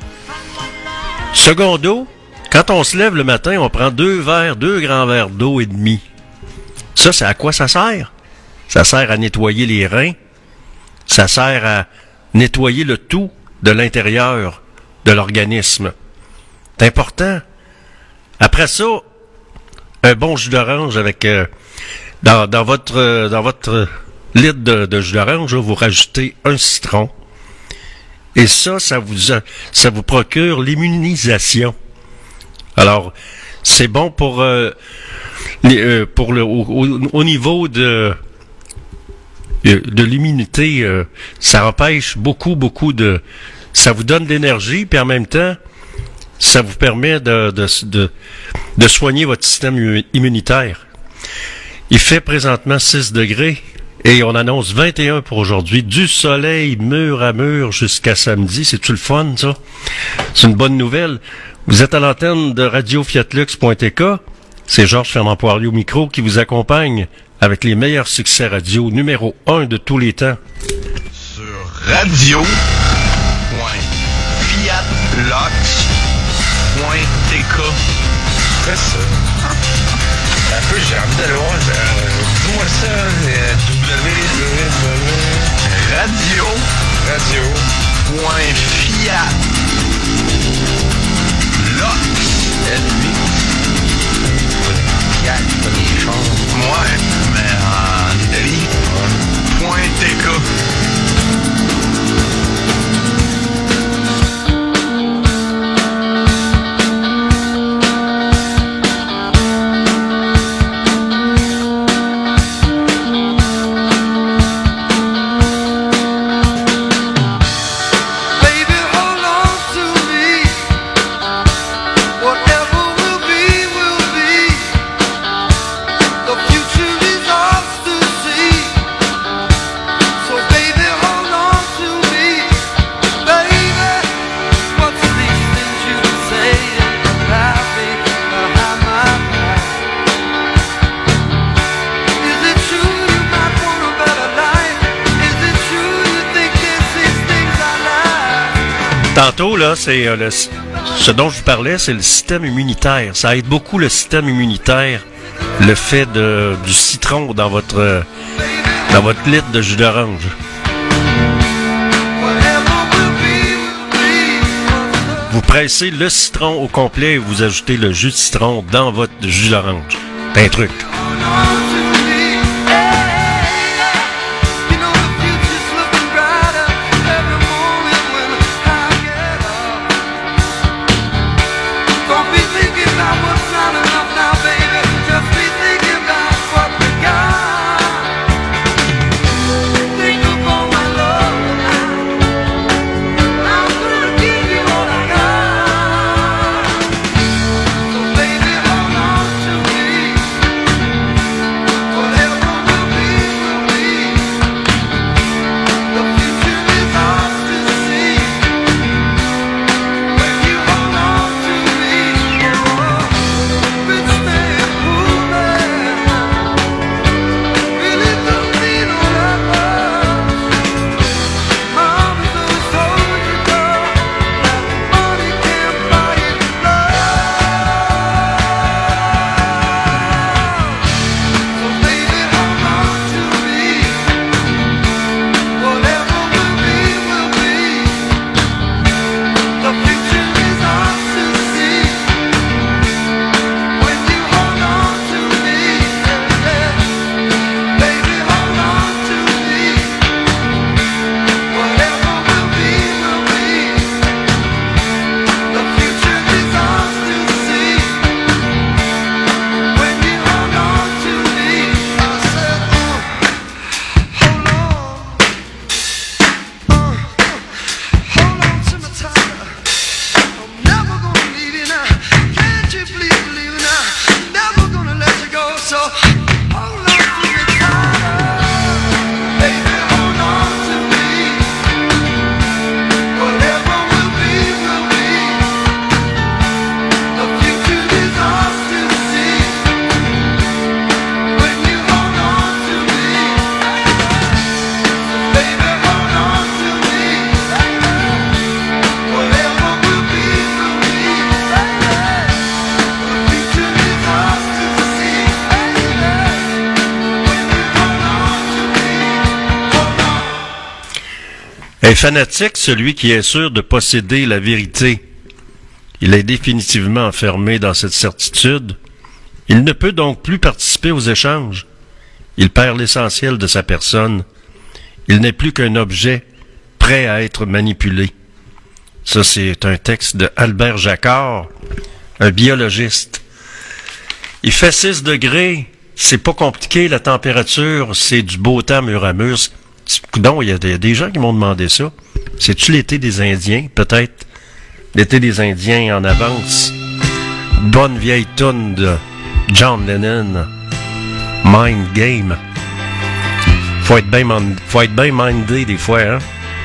Secondo, quand on se lève le matin, on prend deux verres, deux grands verres d'eau et demi. Ça, c'est à quoi ça sert? Ça sert à nettoyer les reins. Ça sert à nettoyer le tout de l'intérieur de l'organisme. C'est important. Après ça, un bon jus d'orange avec euh, dans, dans votre euh, dans votre litres de, de jus d'orange, là, vous rajoutez un citron. Et ça, ça vous, a, ça vous procure l'immunisation. Alors, c'est bon pour, euh, les, euh, pour le, au, au, au niveau de, de l'immunité. Euh, ça empêche beaucoup, beaucoup de... Ça vous donne de l'énergie, puis en même temps, ça vous permet de, de, de, de soigner votre système immunitaire. Il fait présentement six degrés et on annonce vingt et un pour aujourd'hui. Du soleil mur à mur jusqu'à samedi. C'est-tu le fun, ça? C'est une bonne nouvelle. Vous êtes à l'antenne de radio fiat lux point t k. C'est Georges Fernand Poirier au micro qui vous accompagne avec les meilleurs succès radio numéro un de tous les temps. Sur radio point fiat lux point t k. C'est ça. Un peu, j'ai envie d'aller voir. Euh, Dis-moi ça. Euh, www. Radio. Radio. Point fiat. Lux. Fiat, pas des choses. Ouais, mais en Italie. Point T K. Tantôt, là, c'est euh, le, ce dont je vous parlais, c'est le système immunitaire. Ça aide beaucoup le système immunitaire, le fait de, du citron dans votre, euh, dans votre litre de jus d'orange. Vous pressez le citron au complet et vous ajoutez le jus de citron dans votre jus d'orange. C'est un truc. Un fanatique, celui qui est sûr de posséder la vérité. Il est définitivement enfermé dans cette certitude. Il ne peut donc plus participer aux échanges. Il perd l'essentiel de sa personne. Il n'est plus qu'un objet prêt à être manipulé. Ça, c'est un texte de Albert Jacquard, un biologiste. Il fait six degrés. C'est pas compliqué, la température. C'est du beau temps mur à mur. Donc, il y a des, des gens qui m'ont demandé ça. C'est-tu l'été des Indiens? Peut-être. L'été des Indiens en avance. Bonne vieille toune de John Lennon. Mind Game. Faut être bien faut être bien mindé des fois, hein?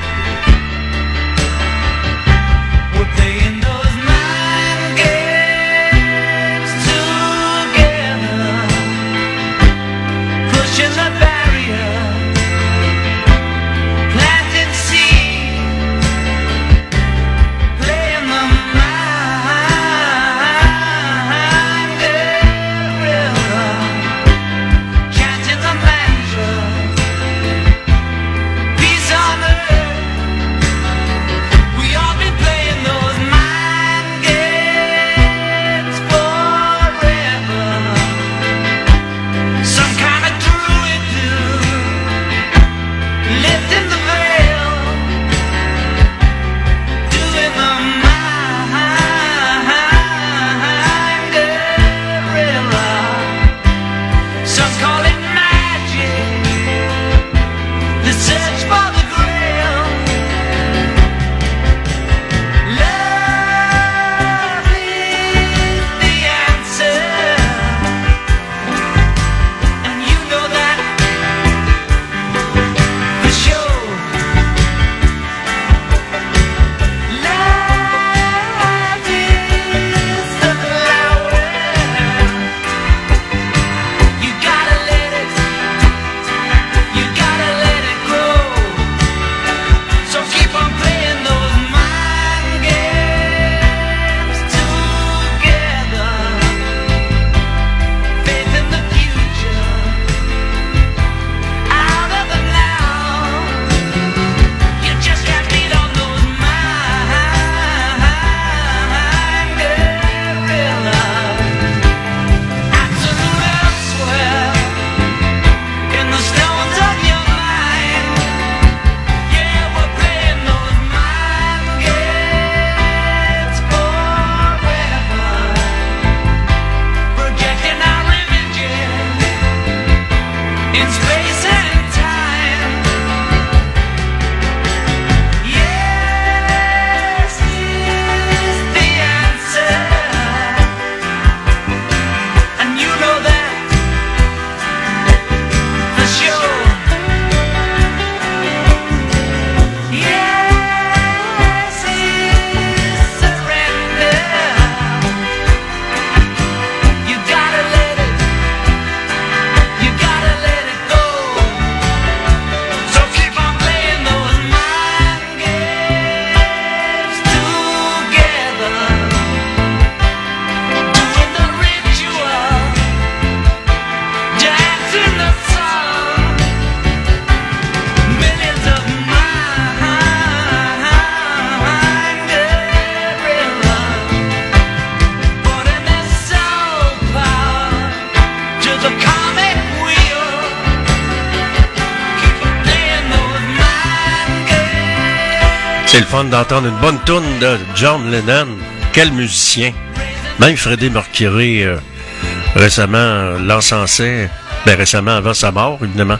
C'est le fun d'entendre une bonne toune de John Lennon. Quel musicien. Même Freddie Mercury, euh, récemment, euh, l'encensait. Ben, récemment, avant sa mort, évidemment.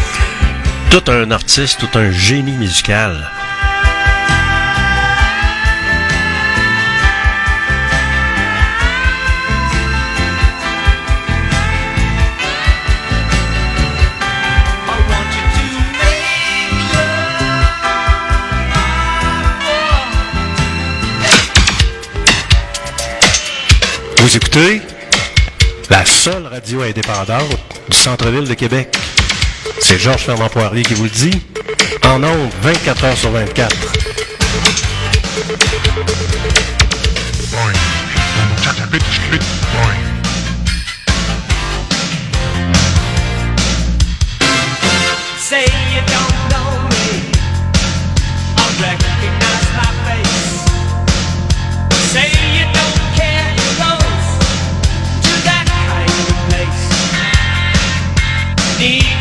Tout un artiste, tout un génie musical. Vous écoutez la seule radio indépendante du centre-ville de Québec. C'est Georges Fernand Poirier qui vous le dit, en ondes vingt-quatre heures sur vingt-quatre. Say you don't know me, I'll recognize my face. Say you don't care, you goes to that kind of place. Need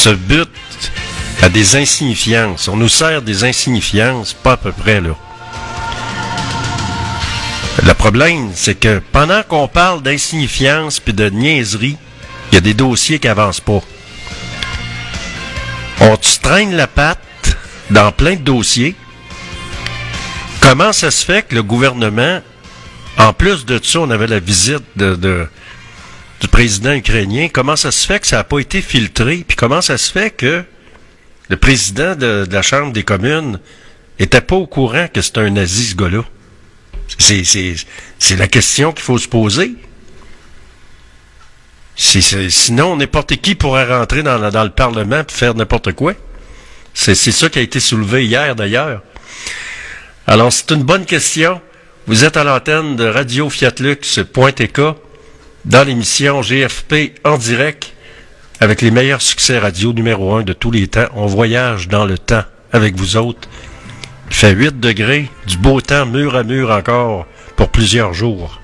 se bute à des insignifiances. On nous sert des insignifiances, pas à peu près, là. Le problème, c'est que pendant qu'on parle d'insignifiance puis de niaiserie, il y a des dossiers qui avancent pas. On se traîne la patte dans plein de dossiers. Comment ça se fait que le gouvernement, en plus de ça, on avait la visite de, de, du président ukrainien, comment ça se fait que ça n'a pas été filtré, puis comment ça se fait que le président de, de la Chambre des communes était pas au courant que c'était un nazi, ce gars-là? C'est, c'est, c'est la question qu'il faut se poser. C'est, c'est, sinon, n'importe qui pourrait rentrer dans, la, dans le Parlement et faire n'importe quoi. C'est, c'est ça qui a été soulevé hier, d'ailleurs. Alors, c'est une bonne question. Vous êtes à l'antenne de radio fiat lux point t k dans l'émission G F P en direct avec les meilleurs succès radio numéro un de tous les temps. On voyage dans le temps avec vous autres. Il fait huit degrés, du beau temps mur à mur encore pour plusieurs jours.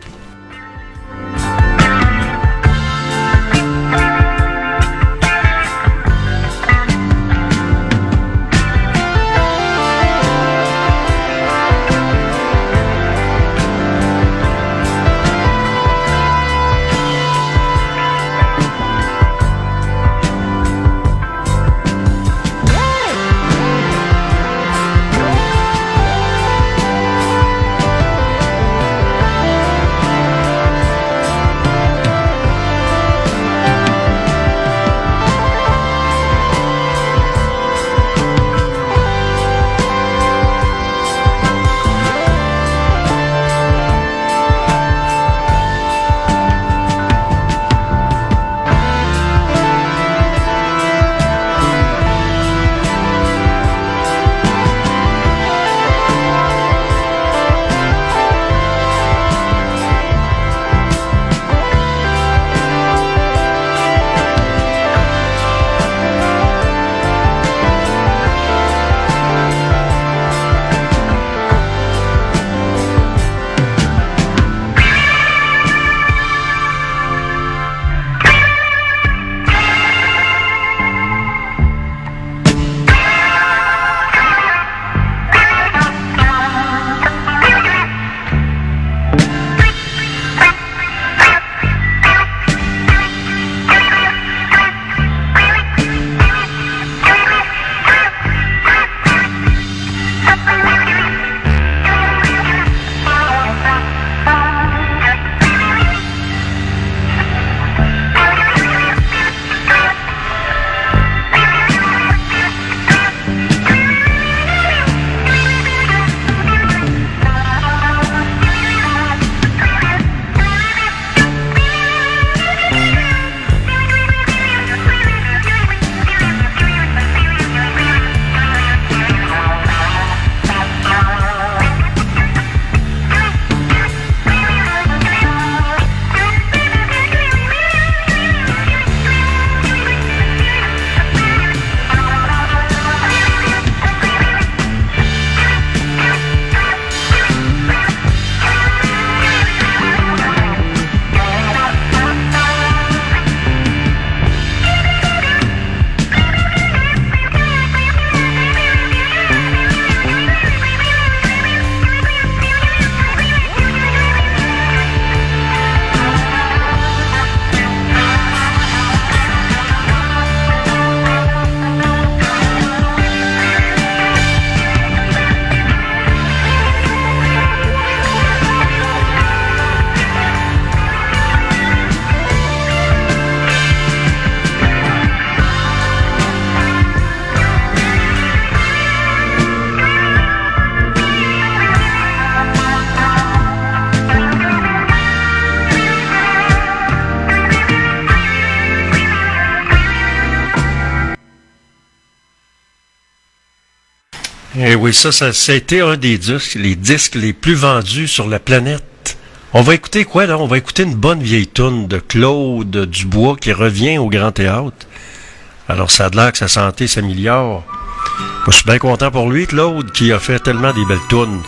Eh oui, ça, ça, ça a été un des disques, les disques les plus vendus sur la planète. On va écouter quoi, là? On va écouter une bonne vieille toune de Claude Dubois qui revient au Grand Théâtre. Alors, ça a l'air que sa santé s'améliore. Moi, je suis bien content pour lui, Claude, qui a fait tellement des belles tounes.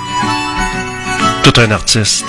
Tout un artiste.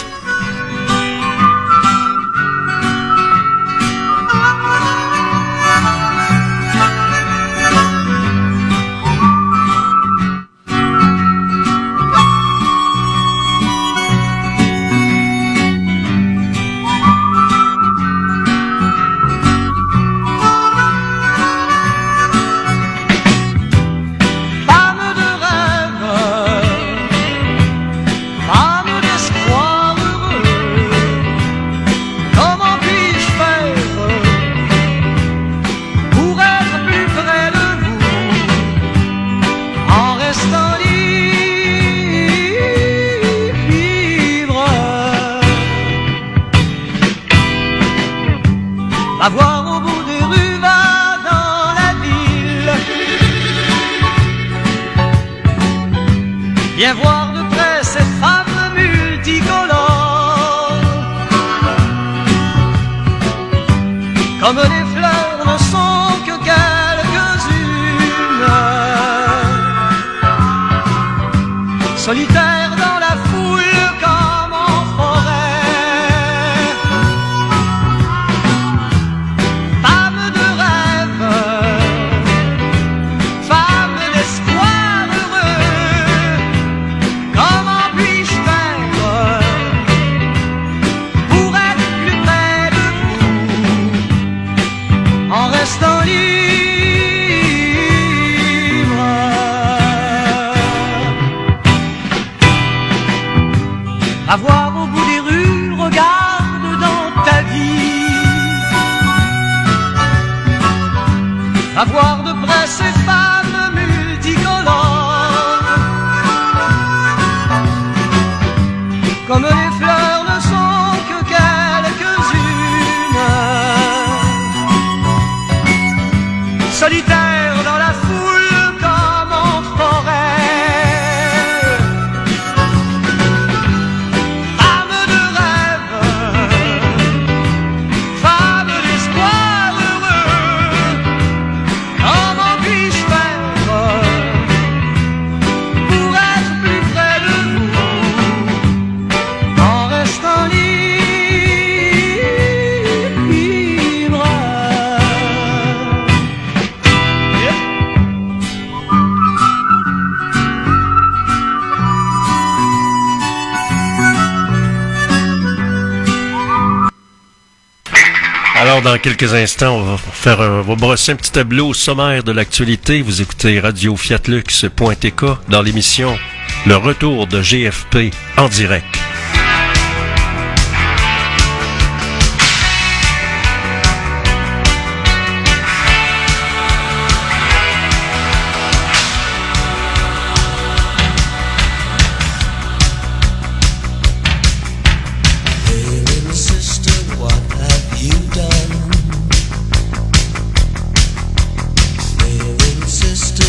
solitaire dans la foule comme en forêt. Femme de rêve, femme d'espoir heureux, comment puis-je faire pour être plus près de vous en restant libre? Avoir au bout des rues, regarde dans ta vie. Avoir de près ces femmes multicolores, comme les fleurs ne sont que quelques-unes, solitaires dans la foule comme en forêt. Alors, dans quelques instants, on va faire un, on va brosser un petit tableau sommaire de l'actualité. Vous écoutez radio fiat lux point t k dans l'émission Le Retour de G F P en direct.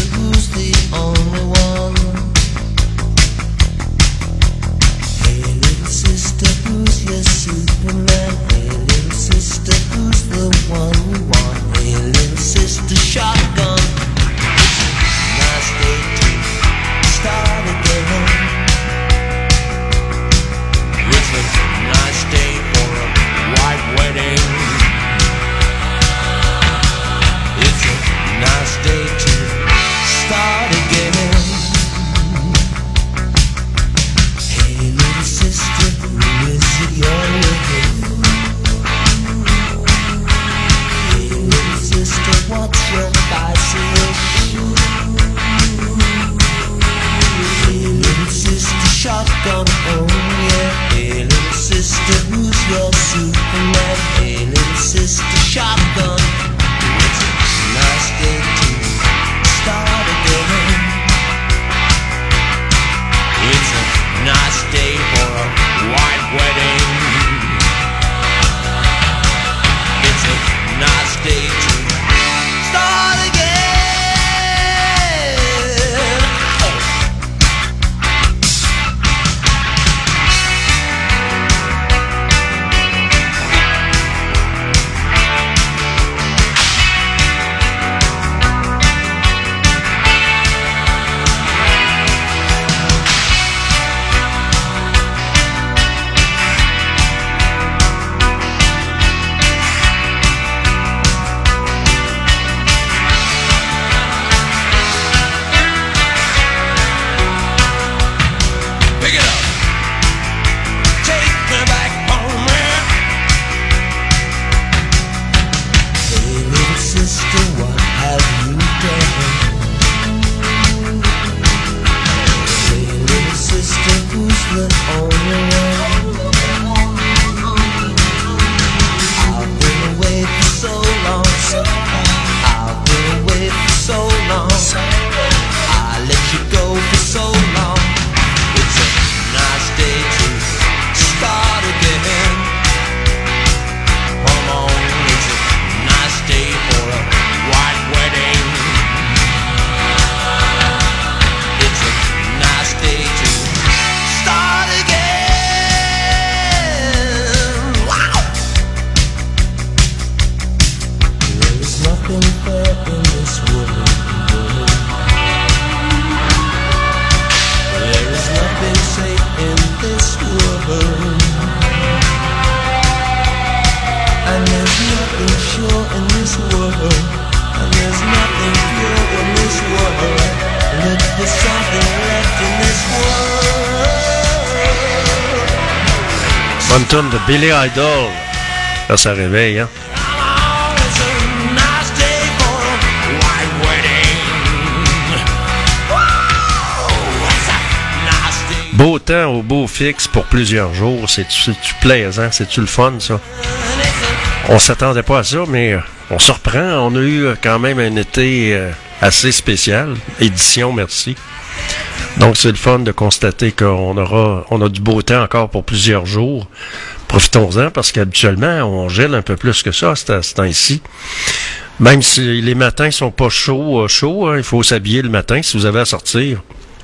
Hey, Bonne tune de Billy Idol. Là, ça réveille, hein? Beau temps au beau fixe pour plusieurs jours. C'est-tu, c'est-tu plaisant? C'est-tu le fun, ça? On s'attendait pas à ça, mais on se reprend. On a eu quand même un été assez spécial. Édition, merci. Donc, c'est le fun de constater qu'on aura, on a du beau temps encore pour plusieurs jours. Profitons-en, parce qu'habituellement, on gèle un peu plus que ça à ce temps-ci. Même si les matins sont pas chauds, chauds, hein, il faut s'habiller le matin si vous avez à sortir.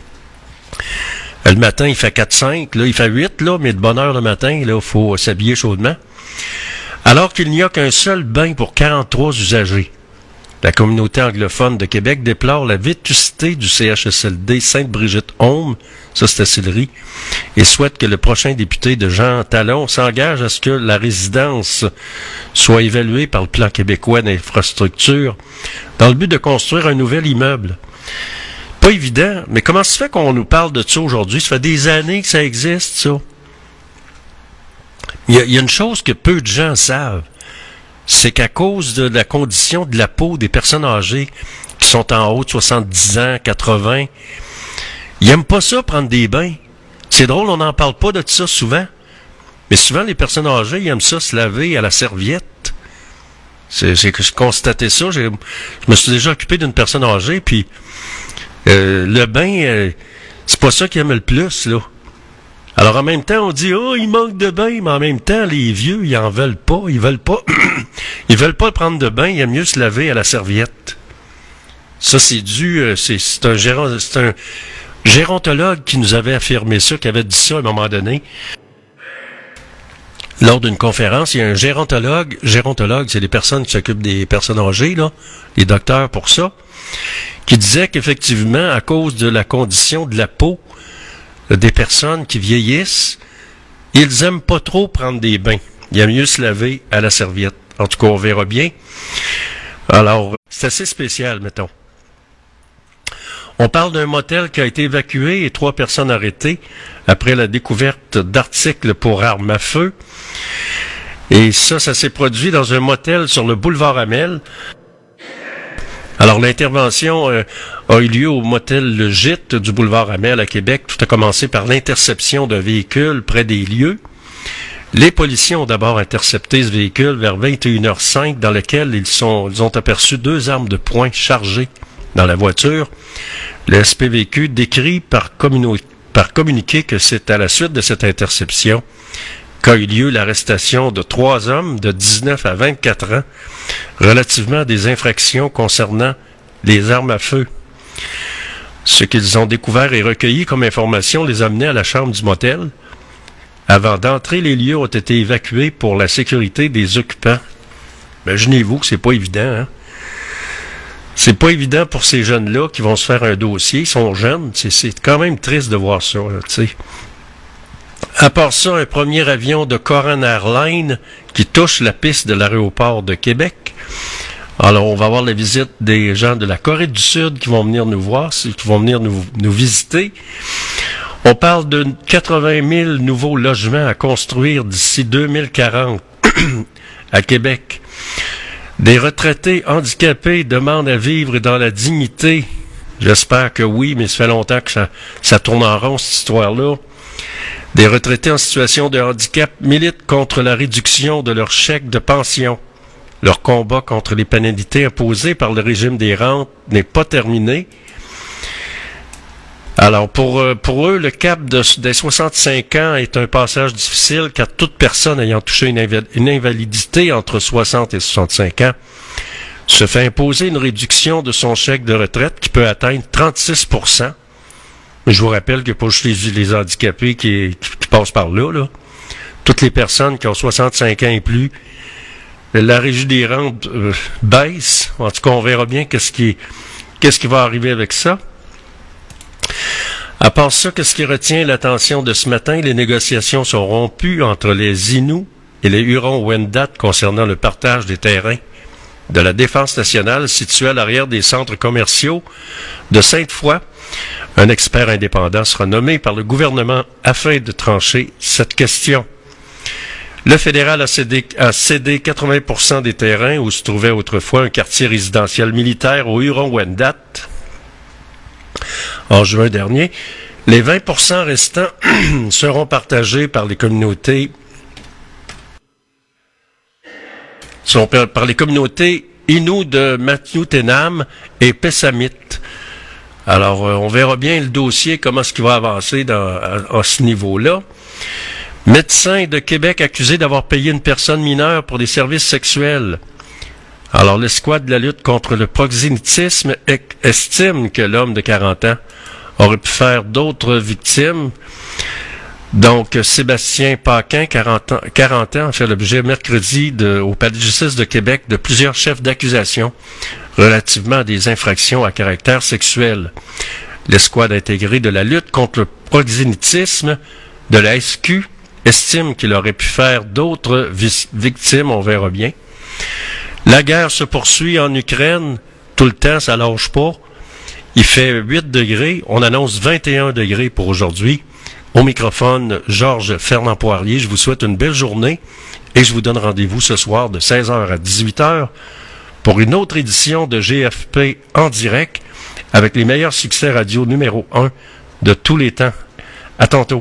Le matin, il fait quatre cinq, là, il fait huit, là, mais de bonne heure le matin, là, il faut s'habiller chaudement. Alors qu'il n'y a qu'un seul bain pour quarante-trois usagers. La communauté anglophone de Québec déplore la vétusté du C H S L D Sainte-Brigitte-Home, ça c'est à Sillery, et souhaite que le prochain député de Jean Talon s'engage à ce que la résidence soit évaluée par le plan québécois d'infrastructure dans le but de construire un nouvel immeuble. Pas évident, mais comment se fait qu'on nous parle de ça aujourd'hui? Ça fait des années que ça existe, ça. Il y a, il y a une chose que peu de gens savent, c'est qu'à cause de la condition de la peau des personnes âgées qui sont en haut de soixante-dix ans, quatre-vingts, ils n'aiment pas ça prendre des bains. C'est drôle, on n'en parle pas de ça souvent, mais souvent les personnes âgées, ils aiment ça se laver à la serviette. C'est, c'est que je constatais ça, j'ai, je me suis déjà occupé d'une personne âgée, puis euh, le bain, euh, c'est pas ça qu'ils aiment le plus, là. Alors, en même temps, on dit, oh, il manque de bain, mais en même temps, les vieux, ils en veulent pas, ils veulent pas, ils veulent pas prendre de bain, il aime mieux se laver à la serviette. Ça, c'est dû, c'est, c'est un gérant, c'est un gérontologue qui nous avait affirmé ça, qui avait dit ça à un moment donné. Lors d'une conférence, il y a un gérontologue, gérontologue, c'est les personnes qui s'occupent des personnes âgées, là, les docteurs pour ça, qui disait qu'effectivement, à cause de la condition de la peau, des personnes qui vieillissent, ils aiment pas trop prendre des bains. Il y a mieux se laver à la serviette. En tout cas, on verra bien. Alors, c'est assez spécial, mettons. On parle d'un motel qui a été évacué et trois personnes arrêtées après la découverte d'articles pour armes à feu. Et ça, ça s'est produit dans un motel sur le boulevard Amel. Alors, l'intervention euh, a eu lieu au motel Le Gîte du boulevard Amel à Québec. Tout a commencé par l'interception d'un véhicule près des lieux. Les policiers ont d'abord intercepté ce véhicule vers vingt et une heures cinq dans lequel ils, sont, ils ont aperçu deux armes de poing chargées dans la voiture. Le S P V Q décrit par, communi- par communiqué que c'est à la suite de cette interception qu'a eu lieu l'arrestation de trois hommes de dix-neuf à vingt-quatre ans relativement à des infractions concernant les armes à feu. Ce qu'ils ont découvert et recueilli comme information les a menés à la chambre du motel. Avant d'entrer, les lieux ont été évacués pour la sécurité des occupants. Imaginez-vous que c'est pas évident, hein? C'est pas évident pour ces jeunes-là qui vont se faire un dossier. Ils sont jeunes. C'est, c'est quand même triste de voir ça, tu sais. À part ça, un premier avion de Coran Airlines qui touche la piste de l'aéroport de Québec. Alors, on va avoir la visite des gens de la Corée du Sud qui vont venir nous voir, qui vont venir nous, nous visiter. On parle de quatre-vingt mille nouveaux logements à construire d'ici deux mille quarante à Québec. Des retraités handicapés demandent à vivre dans la dignité. J'espère que oui, mais ça fait longtemps que ça, ça tourne en rond, cette histoire-là. Des retraités en situation de handicap militent contre la réduction de leur chèque de pension. Leur combat contre les pénalités imposées par le régime des rentes n'est pas terminé. Alors, pour, pour eux, le cap de, des soixante-cinq ans est un passage difficile car toute personne ayant touché une, inv- une invalidité entre soixante et soixante-cinq ans se fait imposer une réduction de son chèque de retraite qui peut atteindre trente-six pour cent. Je vous rappelle que pas juste les, les handicapés qui, qui, qui passent par là, là. Toutes les personnes qui ont soixante-cinq ans et plus, la régie des rentes euh, baisse. En tout cas, on verra bien qu'est-ce qui, qu'est-ce qui va arriver avec ça. À part ça, qu'est-ce qui retient l'attention de ce matin? Les négociations sont rompues entre les Inuits et les Hurons-Wendat concernant le partage des terrains de la Défense nationale située à l'arrière des centres commerciaux de Sainte-Foy. Un expert indépendant sera nommé par le gouvernement afin de trancher cette question. Le fédéral a cédé, a cédé quatre-vingts pour cent des terrains où se trouvait autrefois un quartier résidentiel militaire au Huron-Wendat en juin dernier. Les vingt pour cent restants seront partagés par les communautés sont par les communautés Innu de Matiutenam et Pessamit. Alors, euh, on verra bien le dossier, comment est-ce qu'il va avancer dans, à, à ce niveau-là. Médecin de Québec accusé d'avoir payé une personne mineure pour des services sexuels. Alors, l'escouade de la lutte contre le proxénétisme estime que l'homme de quarante ans aurait pu faire d'autres victimes. Donc, Sébastien Paquin, quarante ans, quarante ans, a fait l'objet mercredi de, au Palais de justice de Québec de plusieurs chefs d'accusation relativement à des infractions à caractère sexuel. L'escouade intégrée de la lutte contre le proxénétisme de la S Q estime qu'il aurait pu faire d'autres vi- victimes, on verra bien. La guerre se poursuit en Ukraine, tout le temps, ça lâche pas. Il fait huit degrés, on annonce vingt et un degrés pour aujourd'hui. Au microphone, Georges Fernand Poirier, je vous souhaite une belle journée et je vous donne rendez-vous ce soir de seize heures à dix-huit heures pour une autre édition de G F P en direct avec les meilleurs succès radio numéro un de tous les temps. À tantôt.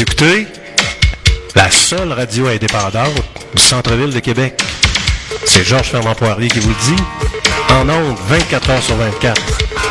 Vous écoutez la seule radio indépendante du centre-ville de Québec. C'est Georges Fernand Poirier qui vous le dit, en ondes vingt-quatre heures sur vingt-quatre.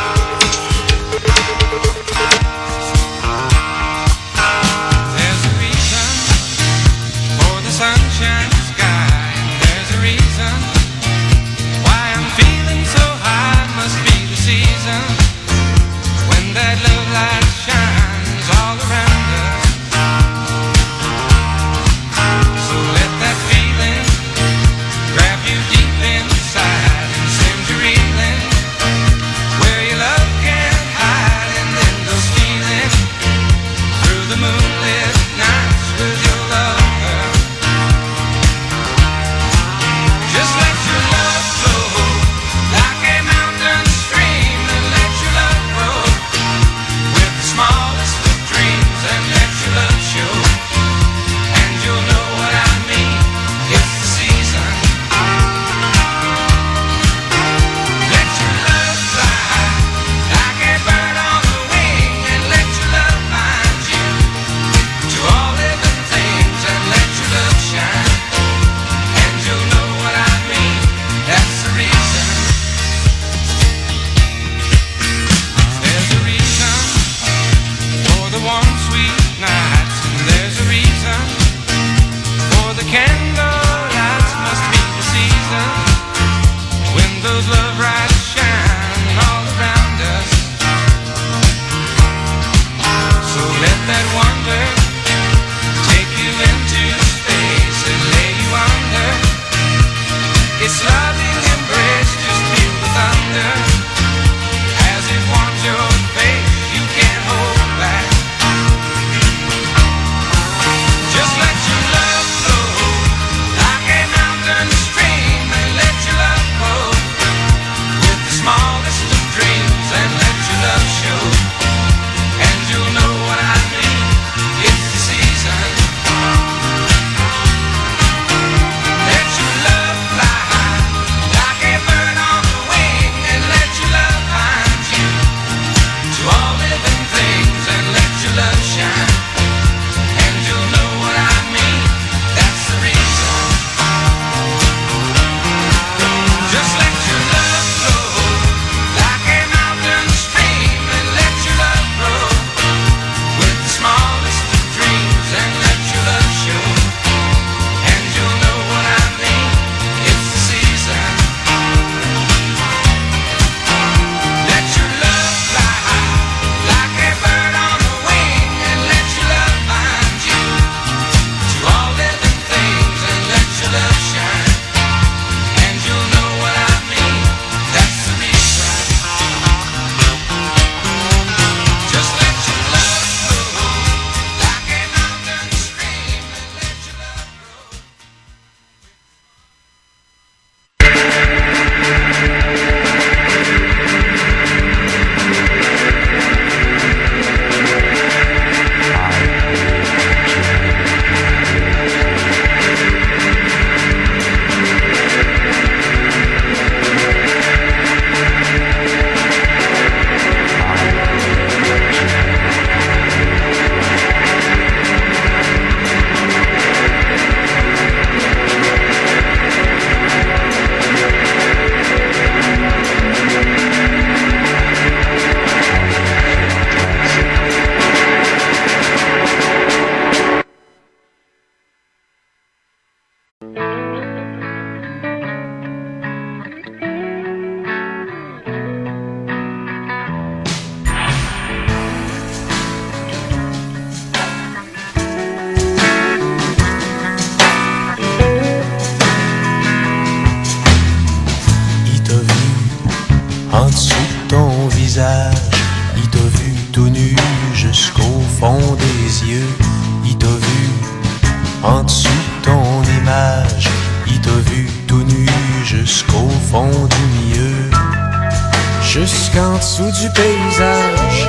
Jusqu'en dessous du paysage,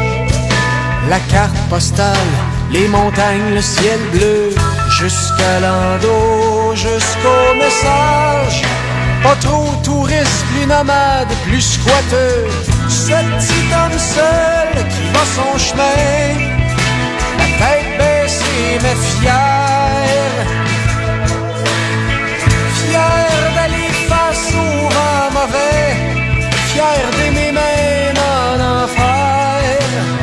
la carte postale, les montagnes, le ciel bleu, jusqu'à l'endo, jusqu'au message. Pas trop touriste, plus nomade, plus squatteux. Ce petit homme seul qui va son chemin, la tête baissée baisser, mais fier. Fier d'aller face au vent mauvais, fier d'aimer même en enfer.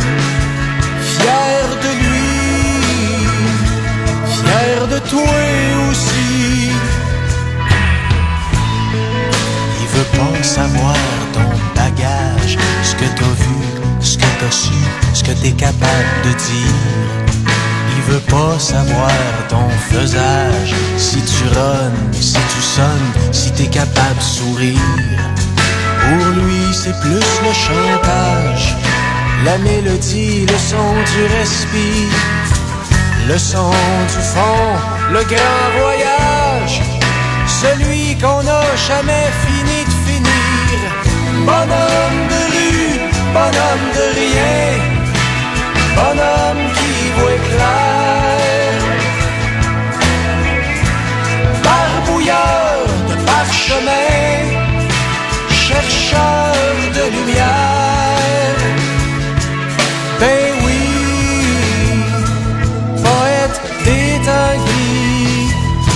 Fier de lui, fier de toi aussi. Il veut pas savoir ton bagage, ce que t'as vu, ce que t'as su, ce que t'es capable de dire. Il veut pas savoir ton faisage, si tu runs, si tu sonnes, si t'es capable de sourire. Pour lui c'est plus le chantage, la mélodie, le son du respire, le son du fond, le grand voyage, celui qu'on n'a jamais fini de finir. Bonhomme de rue, bonhomme de rien, bonhomme qui voit clair. Barbouilleur de parchemin, chercheur de lumière. Ben oui, poète des temps gris.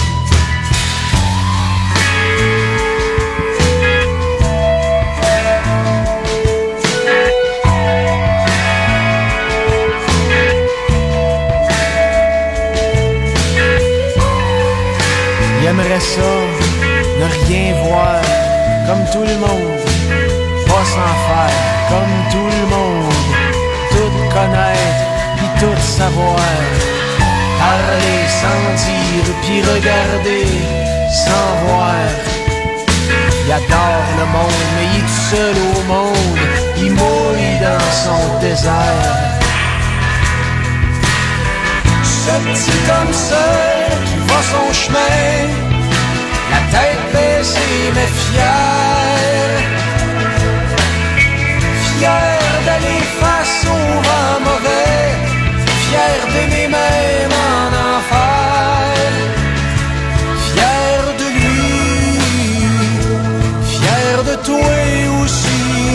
Il aimerait ça, ne rien voir, comme tout le monde, pas s'en faire, comme tout le monde, tout connaître, puis tout savoir, parler sans dire, puis regarder sans voir. Il adore le monde, mais il est tout seul au monde, il mouille dans son désert. Ce petit homme seul qui va son chemin, la tête baissée mais fier. Fier d'aller face au vent mauvais, fier d'aimer même en enfer. Fier de lui, fier de toi aussi.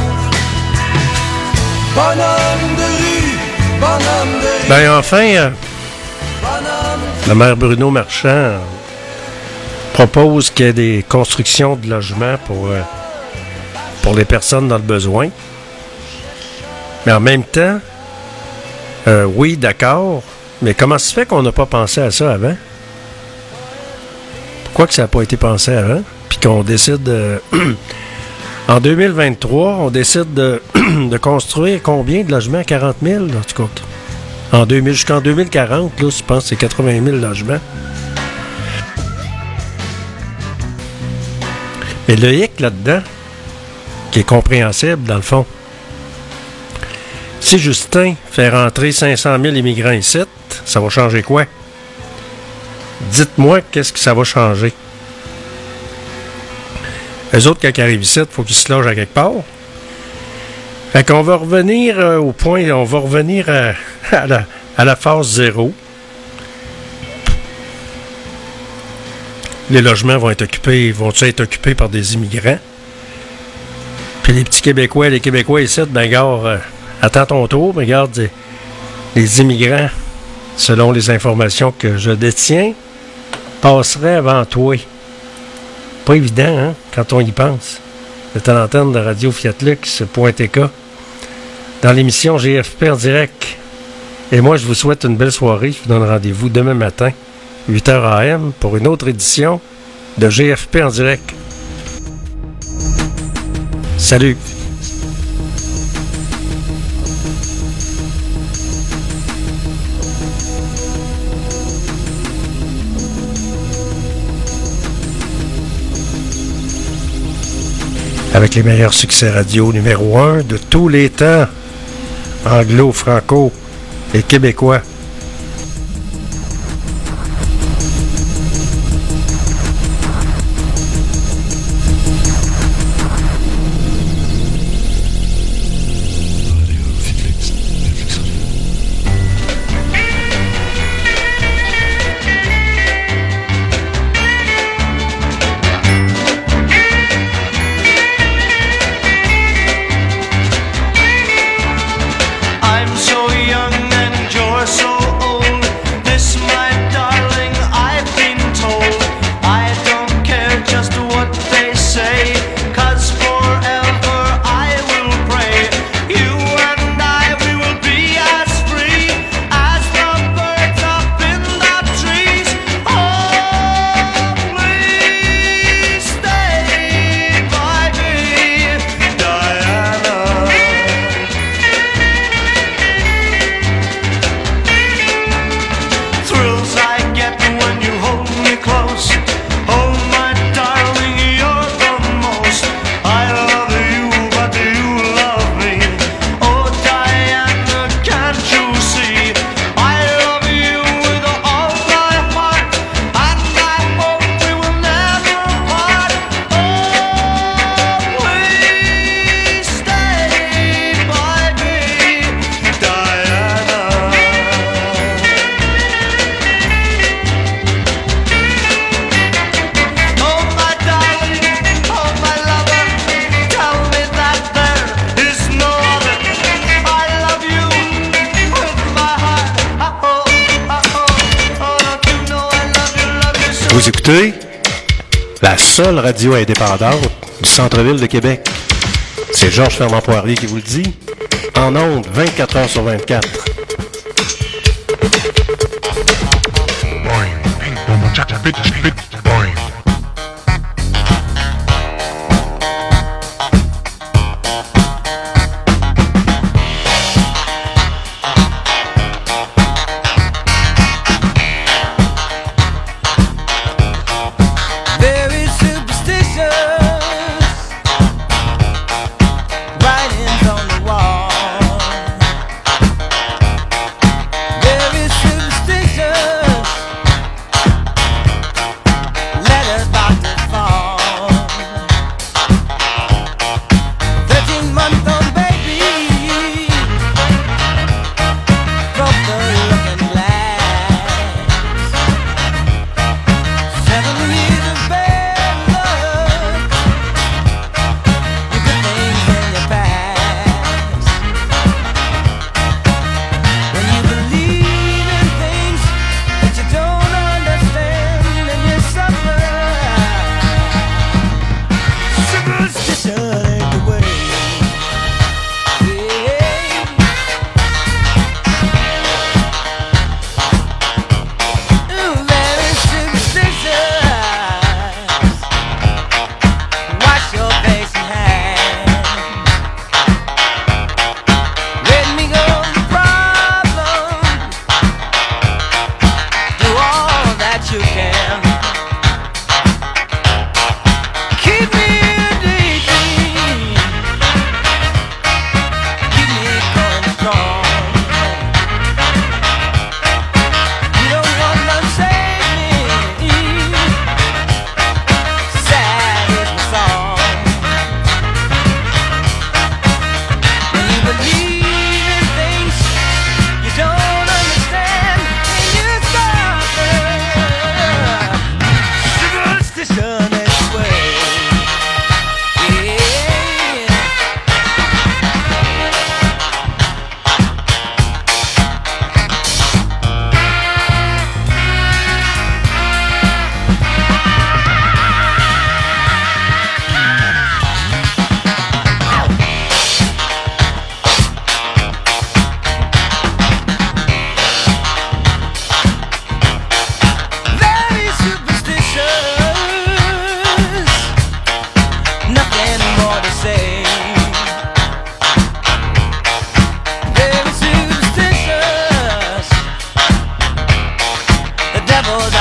Bonhomme de rue, bonhomme de rue. Ben enfin, euh, la maire Bruno Marchand propose qu'il y ait des constructions de logements pour, euh, pour les personnes dans le besoin. Mais en même temps, euh, oui, d'accord, mais comment se fait qu'on n'a pas pensé à ça avant? Pourquoi que ça n'a pas été pensé avant? Puis qu'on décide de... en deux mille vingt-trois, on décide de, de construire combien de logements? quarante mille, en tout cas. En deux mille, jusqu'en deux mille quarante, là, je pense que c'est quatre-vingt mille logements. Mais le hic là-dedans, qui est compréhensible dans le fond, si Justin fait rentrer cinq cent mille immigrants ici, ça va changer quoi? Dites-moi qu'est-ce que ça va changer. Eux autres, quand ils arrivent ici, il faut qu'ils se logent à quelque part. Fait qu'on va revenir euh, au point, on va revenir à, à, la, à la phase zéro. Les logements vont être occupés, vont être occupés par des immigrants. Puis les petits Québécois, les Québécois ici, ben gars, euh, attends ton tour, mais regarde, les, les immigrants, selon les informations que je détiens, passeraient avant toi. Pas évident, hein, quand on y pense. C'est à l'antenne de Radio Fiat Lux, point T K, dans l'émission G F P en direct. Et moi, je vous souhaite une belle soirée. Je vous donne rendez-vous demain matin, huit heures A M, pour une autre édition de G F P en direct. Salut! Avec les meilleurs succès radio numéro un de tous les temps, anglo, franco et québécois. I'm so young and you're so Vous écoutez la seule radio indépendante du centre-ville de Québec. C'est Georges Fernand Poirier qui vous le dit. En ondes, vingt-quatre heures sur vingt-quatre. Very superstitious writings on the wall. Very superstitious letters about to fall. Thirteen month old baby broke the looking glass. Seven years of bad luck, you good things in your past. When you believe in things that you don't understand and you suffer, superstition ain't the way. Yeah. Ooh, very superstitious. Wash your face and hands. Let me go the problem. Do all that you can. Keep me in daydream. Keep me going strong. You don't wanna save me. Sad is the song. When you believe in things you don't understand and you suffer, superstition is the way. Yeah. Very superstitious, nothing more to say. Very superstitious, the devil's